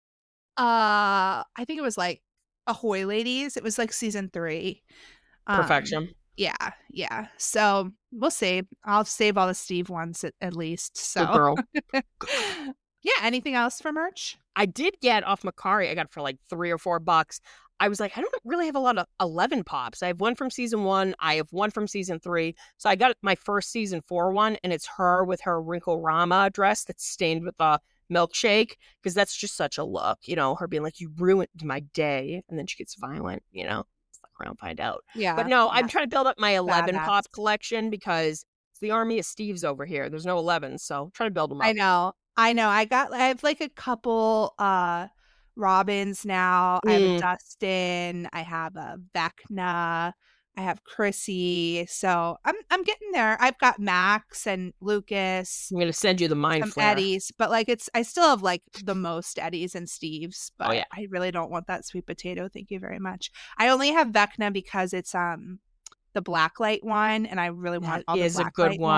Uh, I think it was like Ahoy Ladies. It was like season three. Um, Perfection. Yeah, yeah. So we'll see. I'll save all the Steve ones at, at least. Good So girl. yeah. Anything else for merch? I did get off Macari. I got it for like three or four bucks. I was like, I don't really have a lot of eleven pops. I have one from season one. I have one from season three. So I got my first season four one, and it's her with her Wrinkle Rama dress that's stained with a milkshake, because that's just such a look, you know, her being like, you ruined my day, and then she gets violent, you know. Fuck around, find out. Yeah. But no, I'm yeah. trying to build up my eleven Badass. pop collection because it's the army of Steves over here. There's no elevens, so I'm trying to build them up. I know. I know. I got. I have like a couple uh Robins now. I have a Mm. Dustin. I have a Vecna. I have Chrissy. So I'm I'm getting there. I've got Max and Lucas. I'm gonna send you the mind Some flare. Eddies, but like it's I still have like the most Eddies and Steves, but Oh, yeah. I really don't want that sweet potato. Thank you very much. I only have Vecna because it's um the blacklight one, and I really want That all the is a blacklight good one. ones.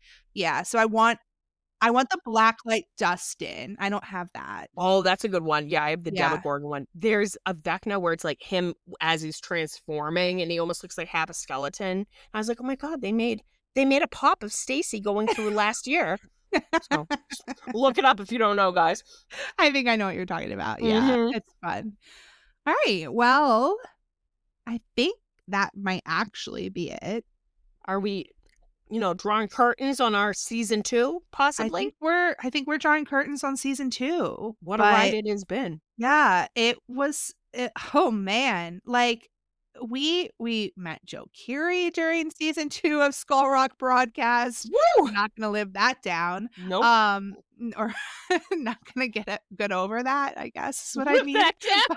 Yeah, so I want I want the Blacklight Dustin. I don't have that. Oh, that's a good one. Yeah, I have the Yeah. Demogorgon one. There's a Vecna where it's like him as he's transforming, and he almost looks like half a skeleton. I was like, oh my god, they made they made a pop of Stacy going through last year. So look it up if you don't know, guys. I think I know what you're talking about. Yeah, Mhm. it's fun. All right, well, I think that might actually be it. Are we, you know, drawing curtains on our season two, I possibly? think we're I think we're drawing curtains on season two. What a but ride it has been. yeah, it was. It, oh man, like we we met Joe Keery during season two of Skull Rock Broadcast. Woo! I'm not gonna live that down. Nope. Um, n- or not gonna get it good over that. I guess is what I Live mean. that down.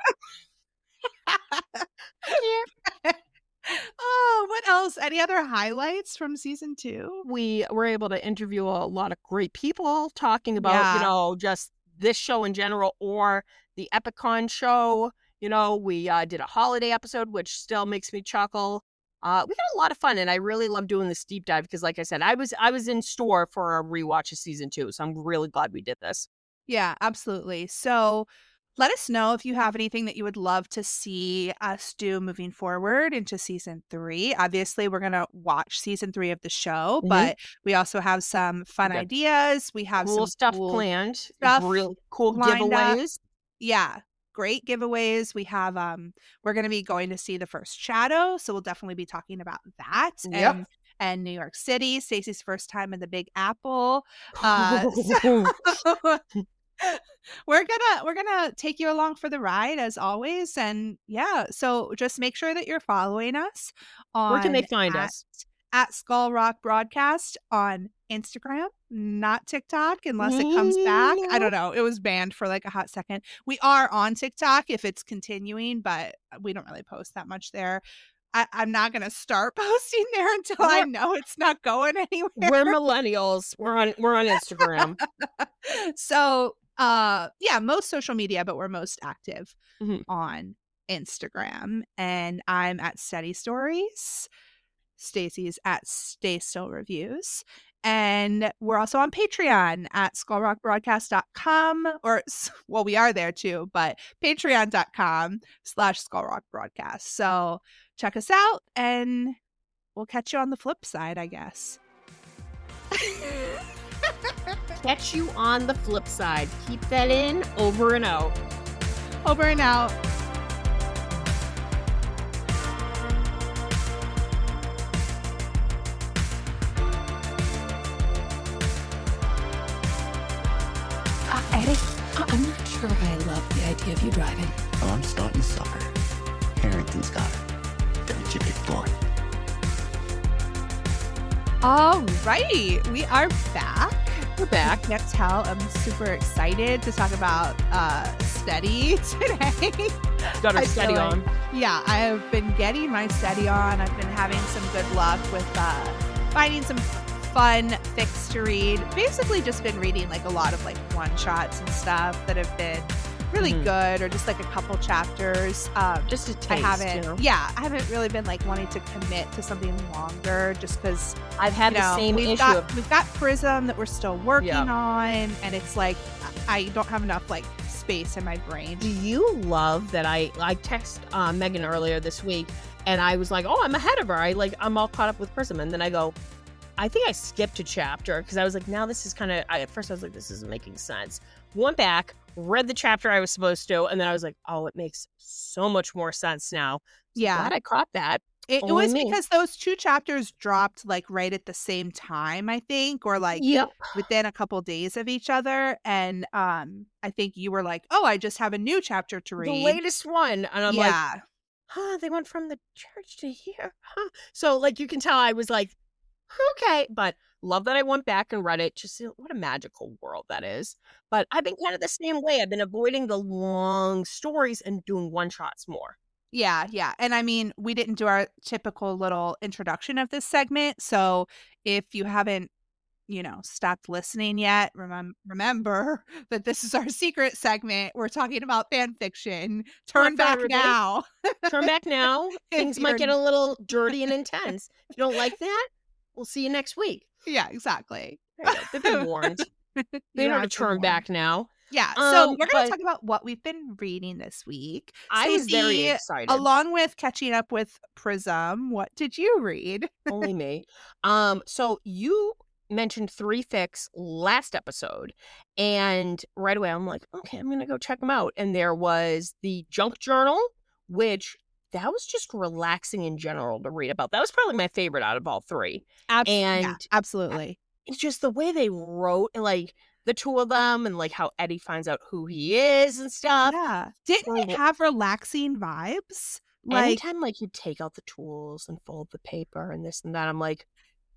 Oh, what else? Any other highlights from season two? We were able to interview a lot of great people talking about, Yeah. you know, just this show in general or the Epicon show. You know, we uh, did a holiday episode, which still makes me chuckle. Uh, we had a lot of fun, and I really love doing this deep dive because, like I said, I was I was in store for a rewatch of season two, so I'm really glad we did this. Yeah, absolutely. So let us know if you have anything that you would love to see us do moving forward into season three. Obviously, we're going to watch season three of the show, Mhm. but we also have some fun Okay. ideas. We have Cool some stuff cool planned. stuff Real cool lined up. giveaways. Yeah, great giveaways. We have um we're going to be going to see the first Shadow, so we'll definitely be talking about that. Yep. And and New York City, Stacey's first time in the Big Apple. Uh so we're gonna we're gonna take you along for the ride as always. And yeah, so just make sure that you're following us on Where can they find at, us? at Skull Rock Broadcast on Instagram, not TikTok, unless it comes back. I don't know. It was banned for like a hot second. We are on TikTok if it's continuing, but we don't really post that much there. I, I'm not gonna start posting there until I We're- know it's not going anywhere. We're millennials. We're on we're on Instagram. So uh yeah, most social media, but we're most active Mhm. on Instagram. And I'm at Steady Stories. Stacey's at Stay Still Reviews. And we're also on Patreon at skull rock broadcast dot com, or s- well, we are there too, but patreon dot com slash skull rock broadcast. So check us out, and we'll catch you on the flip side, I guess. Catch you on the flip side. Keep that in. Over and out. Over and out. Uh, Eddie, I- I'm not sure if I love the idea of you driving. Oh, I'm starting to suffer. Harrington's got her. Don't you, big boy? All right, we are back. We're back. You can't tell I'm super excited to talk about uh, Steady today. Got our I steady feel like- on. Yeah, I have been getting my Steady on. I've been having some good luck with uh, finding some fun fics to read. Basically, just been reading like a lot of like one shots and stuff that have been really Mhm. good, or just like a couple chapters. Um, Just a taste. I haven't, You know? yeah, I haven't really been like wanting to commit to something longer, just because I've had you the know, same we've issue. got of, we've got Prism that we're still working Yeah. on, and it's like I don't have enough like space in my brain. do you love that I I text uh, Megan earlier this week, and I was like, oh, I'm ahead of her. I like I'm all caught up with Prism, and then I go, I think I skipped a chapter because I was like, now this is kind of. At first, I was like, this isn't making sense. Went back, read the chapter I was supposed to, and then I was like, oh, it makes so much more sense now. So Yeah. glad I caught that. It, it Only was me. because those two chapters dropped like right at the same time, I think, or like Yep. within a couple days of each other. And um, I think you were like, "Oh, I just have a new chapter to read." The latest one, and I'm like, yeah, huh, they went from the church to here. Huh. So, like, you can tell I was like, okay, but love that I went back and read it. Just what a magical world that is. But I've been kind of the same way. I've been avoiding the long stories and doing one shots more. yeah, yeah. And I mean, we didn't do our typical little introduction of this segment, so if you haven't, you know, stopped listening yet, remem- remember that this is our secret segment. We're talking about fan fiction. Turn for back everybody. now. Turn back now. Things might You're- get a little dirty and intense. If you don't like that, we'll see you next week. Yeah, exactly. They've been warned. They You don't have have to been turn warned. back now. Yeah, so Um, we're going to but talk about what we've been reading this week. I was very Stacey, excited. along with catching up with Prism, what did you read? Only me. Um, so you mentioned three fics last episode, and right away I'm like, okay, I'm gonna go check them out. And there was the Junk Journal, which that was just relaxing in general to read about. That was probably my favorite out of all three. Abs- And yeah, absolutely. it's just the way they wrote, and like the two of them, and like how Eddie finds out who he is and stuff. Yeah. Didn't it have relaxing vibes? Like, Anytime like you take out the tools and fold the paper and this and that, I'm like,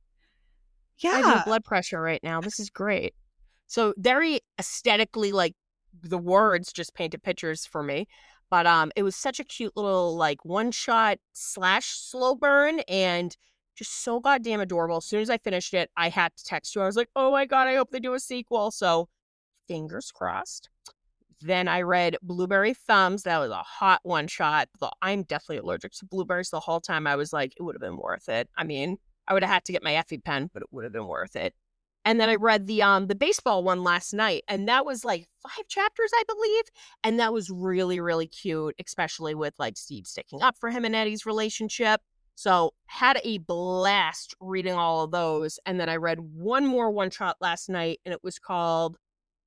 I have no yeah. blood pressure right now. This is great. So very aesthetically, like the words just painted pictures for me. But um, it was such a cute little like one shot slash slow burn, and just so goddamn adorable. As soon as I finished it, I had to text you. I was like, oh my god, I hope they do a sequel. So fingers crossed. Then I read Blueberry Thumbs. That was a hot one shot. Though I'm definitely allergic to blueberries. The whole time I was like, it would have been worth it. I mean, I would have had to get my EpiPen, but it would have been worth it. And then I read the um the baseball one last night, and that was like five chapters, I believe. And that was really, really cute, especially with like Steve sticking up for him and Eddie's relationship. So had a blast reading all of those. And then I read one more one shot last night, and it was called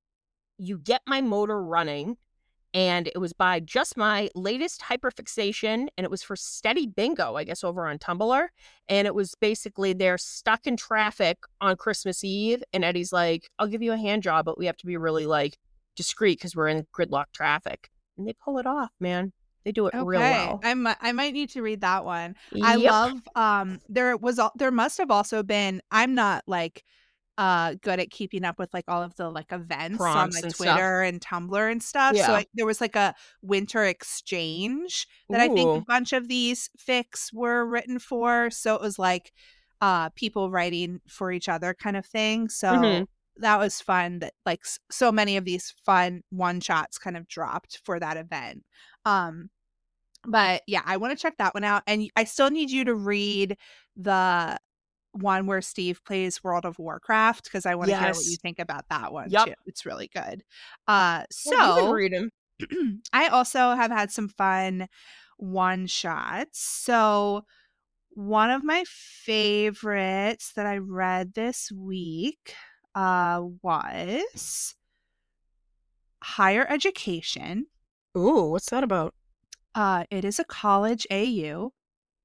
You Get My Motor Running. And it was by Just My Latest Hyperfixation, and it was for Steady Bingo, I guess, over on Tumblr. And it was basically they're stuck in traffic on Christmas Eve, and Eddie's like, I'll give you a hand job, but we have to be really, like, discreet because we're in gridlock traffic. And they pull it off, man. They do it Okay. real well. I might I might need to read that one. I Yep. love um there was al- there must have also been I'm not like uh good at keeping up with like all of the like events on Prompts like and Twitter stuff. and Tumblr and stuff. Yeah. So like, there was like a winter exchange that I think a Ooh. bunch of these fics were written for. So it was like uh people writing for each other kind of thing. So Mhm. that was fun that like s- so many of these fun one shots kind of dropped for that event. Um but yeah, I want to check that one out. And I still need you to read the one where Steve plays World of Warcraft because I want to hear what you Yes. think about that one Yep. too. It's really good. Uh, Well, you can so read 'em. I also have had some fun one shots. So one of my favorites that I read this week uh, was Higher Education. Ooh, what's that about? Uh, it is a college A U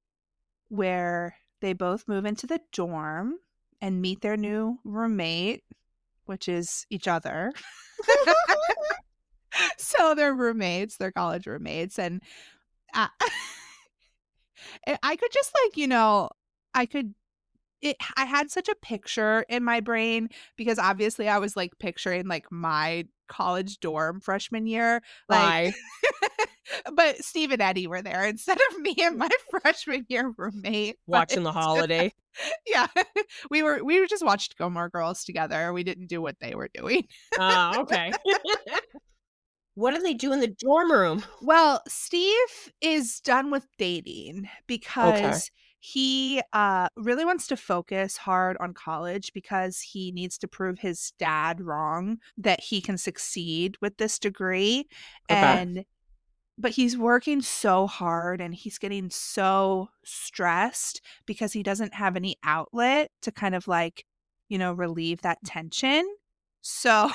where they both move into the dorm and meet their new roommate, which is each other. So they're roommates, they're college roommates. And I, I could just like, you know, I could it I had such a picture in my brain because obviously I was like picturing like my college dorm freshman year. Like but Steve and Eddie were there instead of me and my freshman year roommate. Watching The But Holiday. yeah. We were we were just watched Gilmore Girls together. We didn't do what they were doing. Ah, okay. What do they do in the dorm room? Well, Steve is done with dating because he uh, really wants to focus hard on college because he needs to prove his dad wrong that he can succeed with this degree. Okay. And but he's working so hard and he's getting so stressed because he doesn't have any outlet to kind of like, you know, relieve that tension. So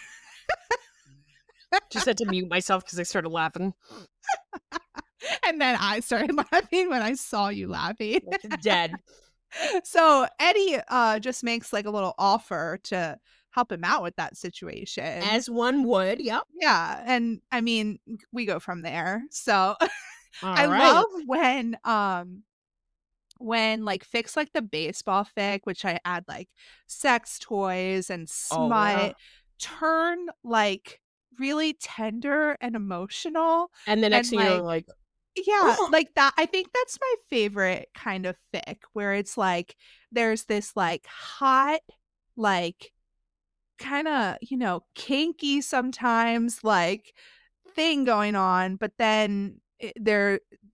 Just had to mute myself because I started laughing. and then I started laughing when I saw you laughing. Like dead. So Eddie uh just makes like a little offer to help him out with that situation. As one would. Yep. Yeah, and I mean we go from there. So All I right. love when um when like fics like the baseball fic, which I add like sex toys and Oh, smut, yeah. turn like really tender and emotional. And the next and, thing you're like, like, Yeah, Oh. like that. I think that's my favorite kind of fic where it's like there's this like hot, like kind of, you know, kinky sometimes like thing going on, but then it, there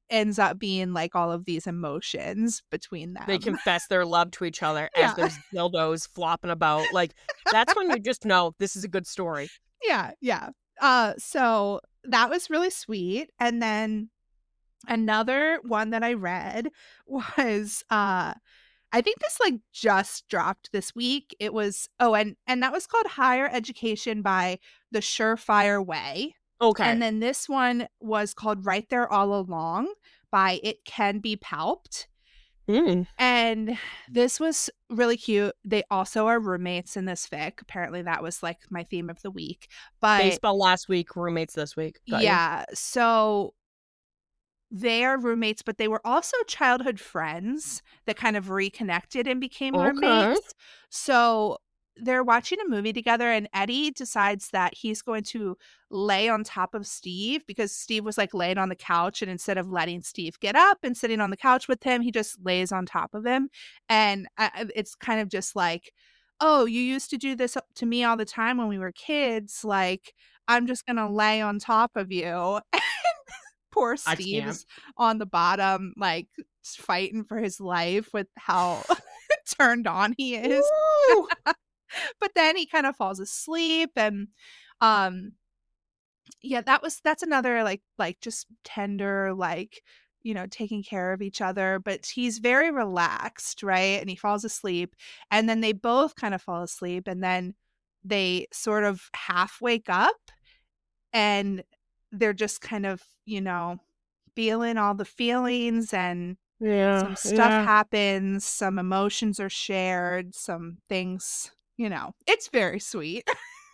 ends up being like all of these emotions between them. They confess their love to each other Yeah. as there's dildos flopping about. Like, that's when you just know this is a good story. Yeah, yeah. Uh, so that was really sweet. And then another one that I read was uh I think this like just dropped this week. It was oh and and that was called Higher Education by The Surefire Way. Okay. And then this one was called Right There All Along by It Can Be Palped. Mm. And this was really cute. They also are roommates in this fic. Apparently that was like my theme of the week. But Baseball last week, roommates this week. Got you. yeah, so they are roommates, but they were also childhood friends that kind of reconnected and became Okay. roommates. So they're watching a movie together, and Eddie decides that he's going to lay on top of Steve because Steve was like laying on the couch, and instead of letting Steve get up and sitting on the couch with him, he just lays on top of him. And I, it's kind of just like, oh, you used to do this to me all the time when we were kids. Like, I'm just going to lay on top of you. Poor I Steve's on the bottom, like fighting for his life with how turned on he is. Woo! But then he kind of falls asleep, and um yeah, that was that's another like like just tender, like, you know, taking care of each other. But he's very relaxed, right? And he falls asleep, and then they both kind of fall asleep, and then they sort of half wake up, and they're just kind of, you know, feeling all the feelings, and Yeah. some stuff yeah. happens, some emotions are shared, some things, you know, it's very sweet.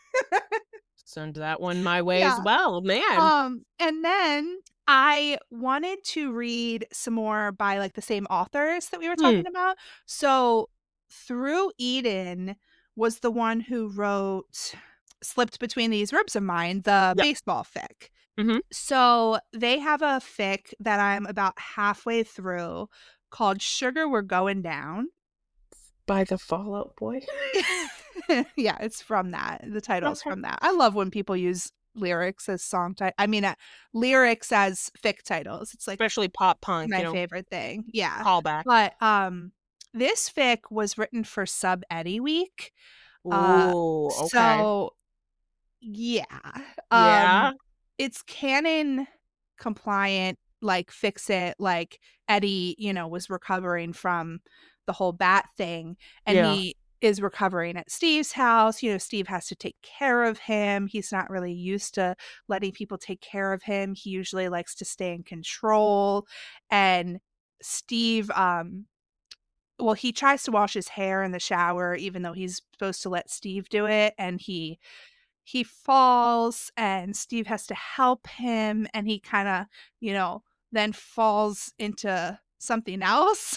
Send that one my way as Yeah. well, man. Um, and then I wanted to read some more by like the same authors that we were Hmm. talking about. So Through Eden was the one who wrote Slipped Between These Ribs of Mine, the Yep. baseball fic. Mhm. So they have a fic that I'm about halfway through called Sugar We're Going Down. By the Fallout Boy. Yeah, it's from that. The title's Okay. from that. I love when people use lyrics as song title. I mean, uh, lyrics as fic titles. It's like Especially pop punk, my you know, favorite thing. Yeah. callback. But um, this fic was written for Sub Eddie Week. Uh, Ooh, okay. So yeah, Yeah. um, it's canon compliant. Like, fix it. Like, Eddie, you know, was recovering from the whole bat thing, and Yeah. he is recovering at Steve's house. You know, Steve has to take care of him. He's not really used to letting people take care of him. He usually likes to stay in control. And Steve, um, well, he tries to wash his hair in the shower, even though he's supposed to let Steve do it. And he he falls, and Steve has to help him, and he kind of, you know, then falls into something else.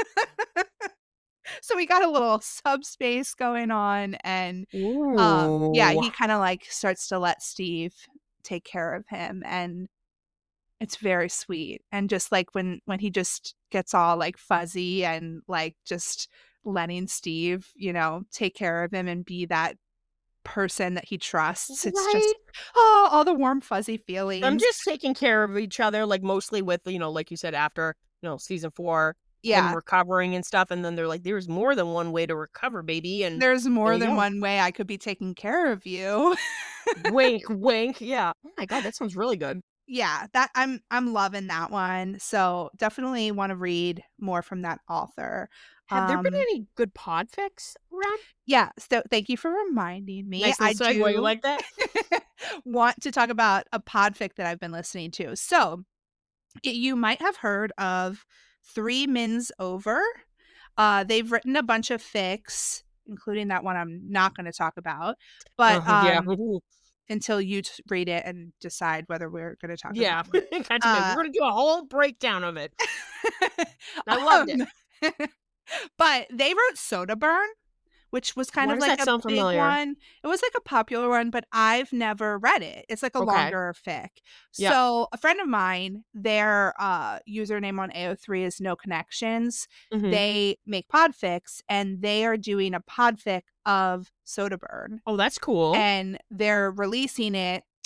So we got a little subspace going on, and um yeah, Ooh. he kind of like starts to let Steve take care of him, and it's very sweet. And just like when when he just gets all like fuzzy and like just letting Steve, you know, take care of him and be that person that he trusts. It's Right? just oh, all the warm fuzzy feelings. Them just taking care of each other, like mostly with, you know, like you said, after, you know, season four, yeah. him recovering and stuff. And then they're like, there's more than one way to recover, baby. And There's more there you than go. one way I could be taking care of you. wink, wink. Yeah. Oh my God, that sounds really good. Yeah, that I'm I'm loving that one. So definitely want to read more from that author. Have there been Um, any good podfics around? Yeah, so thank you for reminding me. Nice I little segue. do You like that? want to talk about a podfic that I've been listening to. So it, you might have heard of Three Mins Over. Uh, they've written a bunch of fics, including that one I'm not going to talk about. But Uh, yeah. um, Ooh. until you t- read it and decide whether we're going to talk Yeah. about it. Gotcha, babe. Uh, We're going to do a whole breakdown of it. I loved it. Um, but they wrote Soda Burn, which was kind Why of does like that a sound big familiar? one. It was like a popular one, but I've never read it. It's like a Okay. longer fic. Yep. So a friend of mine, their uh, username on A O three is No Connections. Mhm. They make podfics, and they are doing a podfic of Soda Burn. Oh, that's cool. And they're releasing it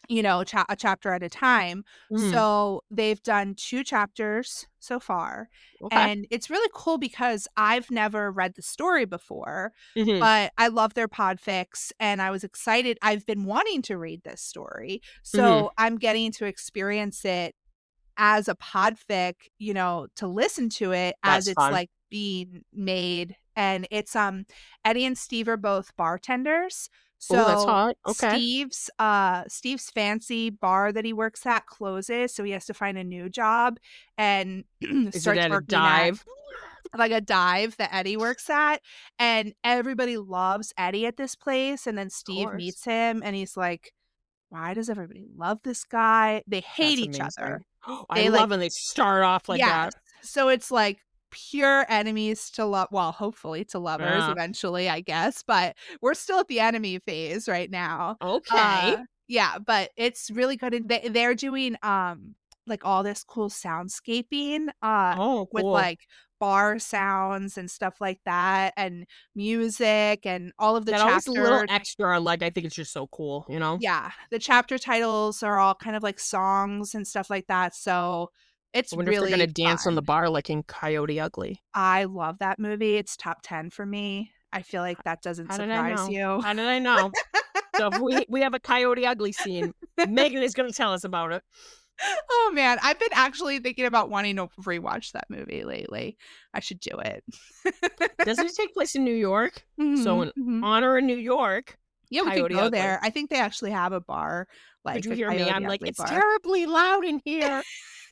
you know, cha- a chapter at a time. Mhm. So they've done two chapters so far. Okay. And it's really cool because I've never read the story before, Mhm. but I love their podfics and I was excited. I've been wanting to read this story. So Mhm. I'm getting to experience it as a podfic, you know, to listen to it as That's it's fun. like being made. And it's um Eddie and Steve are both bartenders. Oh, that's So hot. Okay. Steve's uh Steve's fancy bar that he works at closes, so he has to find a new job and Is it starts at a working dive? at like a dive that Eddie works at. And everybody loves Eddie at this place. And then Steve course. meets him and he's like, why does everybody love this guy? They hate That's each other. amazing. I They, love like- when they start off like Yes. that. So it's like pure enemies to love. Well, hopefully to lovers Yeah. eventually, I guess. But we're still at the enemy phase right now. Okay. Uh, yeah, but it's really good. And they, they're doing um like all this cool soundscaping uh oh, with cool. like bar sounds and stuff like that, and music and all of the that always a chapter little extra. Like, I think it's just so cool, you know? yeah, the chapter titles are all kind of like songs and stuff like that. So it's I wonder really if they're going to dance on fun. the bar like in Coyote Ugly. I love that movie. It's top ten for me. I feel like that doesn't How did I surprise know? you. How did I know? So if we, we have a Coyote Ugly scene, Megan is going to tell us about it. Oh man, I've been actually thinking about wanting to rewatch that movie lately. I should do it. Doesn't it take place in New York? So in Mhm. honor of New York, yeah, we Coyote could go Ugly. there. I think they actually have a bar. Like Did you a hear me? Coyote I'm like, Ugly it's bar. terribly loud in here.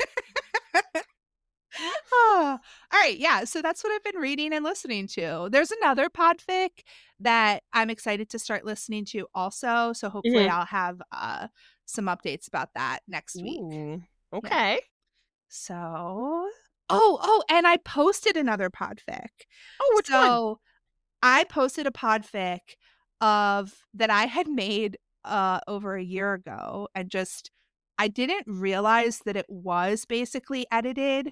Oh, all right, yeah. So that's what I've been reading and listening to. There's another podfic that I'm excited to start listening to also. So hopefully Mhm. I'll have uh, some updates about that next week. Ooh, okay. So, oh, oh, and I posted another podfic. Oh, which one? So I posted a podfic of that I had made uh over a year ago, and just I didn't realize that it was basically edited.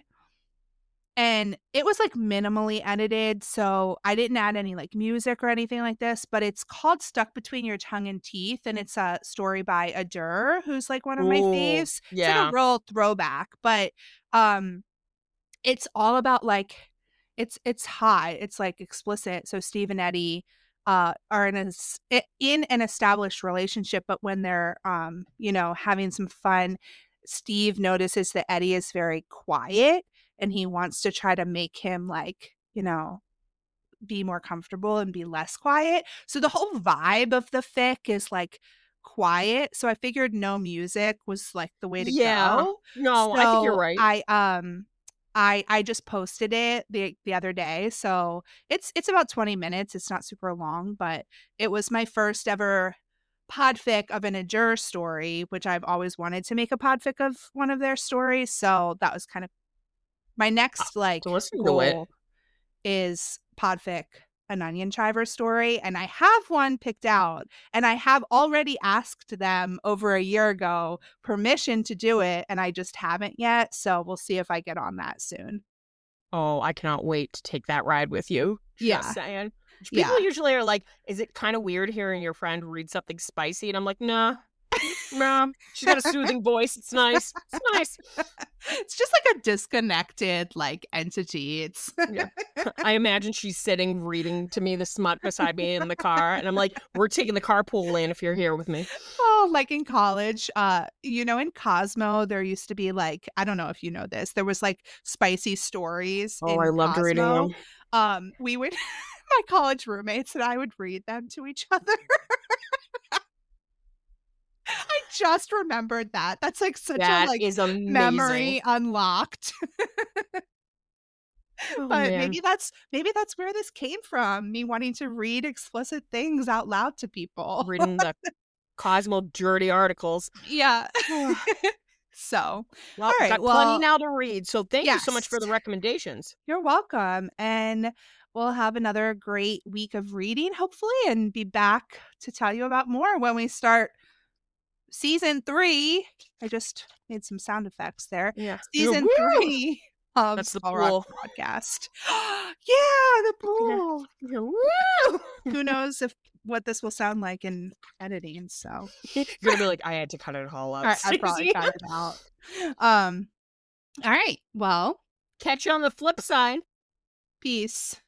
And it was like minimally edited, so I didn't add any like music or anything like this, but it's called Stuck Between Your Tongue and Teeth, and it's a story by Adur, who's like one of my Ooh, faves. It's yeah. like a real throwback, but um it's all about like it's it's high, it's like explicit. So Steve and Eddie uh are in a, in an established relationship, but when they're um you know having some fun, Steve notices that Eddie is very quiet and he wants to try to make him like, you know, be more comfortable and be less quiet. So the whole vibe of the fic is like quiet. So I figured no music was like the way to Yeah. go. No, I think you're So right. I um I I just posted it the the other day. So it's it's about twenty minutes. It's not super long, but it was my first ever podfic of an Adur story, which I've always wanted to make a podfic of one of their stories. So that was kind of my next like to listen to it. goal is podfic an Onion Chiver story, and I have one picked out, and I have already asked them over a year ago permission to do it, and I just haven't yet. So we'll see if I get on that soon. Oh, I cannot wait to take that ride with you. Just Yeah. saying. People Yeah. usually are like, is it kind of weird hearing your friend read something spicy? And I'm like, nah. Nah. She's got a soothing voice. It's nice. It's nice. It's just like a disconnected like entity. It's Yeah. I imagine she's sitting reading to me the smut beside me in the car. And I'm like, we're taking the carpool lane if you're here with me. oh, like in college, uh, you know, in Cosmo, there used to be like, I don't know if you know this, there was like spicy stories. Oh, in I loved reading Cosmo. them. Um, we would, my college roommates and I would read them to each other. I just remembered that. That's like such That a like is amazing. memory unlocked. Oh, But man. maybe that's maybe that's where this came from. Me wanting to read explicit things out loud to people. Reading the Cosmo dirty articles. Yeah. So, Well, all right. got Well, plenty now to read. So thank you so much for yes. the recommendations. You're welcome. And we'll have another great week of reading, hopefully, and be back to tell you about more when we start season three. I just made some sound effects there. Yeah. Season Woo! three of That's the Skull Rock pool. Podcast. Yeah, the pool. Yeah, woo! Who knows if what this will sound like in editing. So You're gonna be like, I had to cut it all out. I, I probably cut it out. Um. All right. Well, Catch you on the flip side. peace.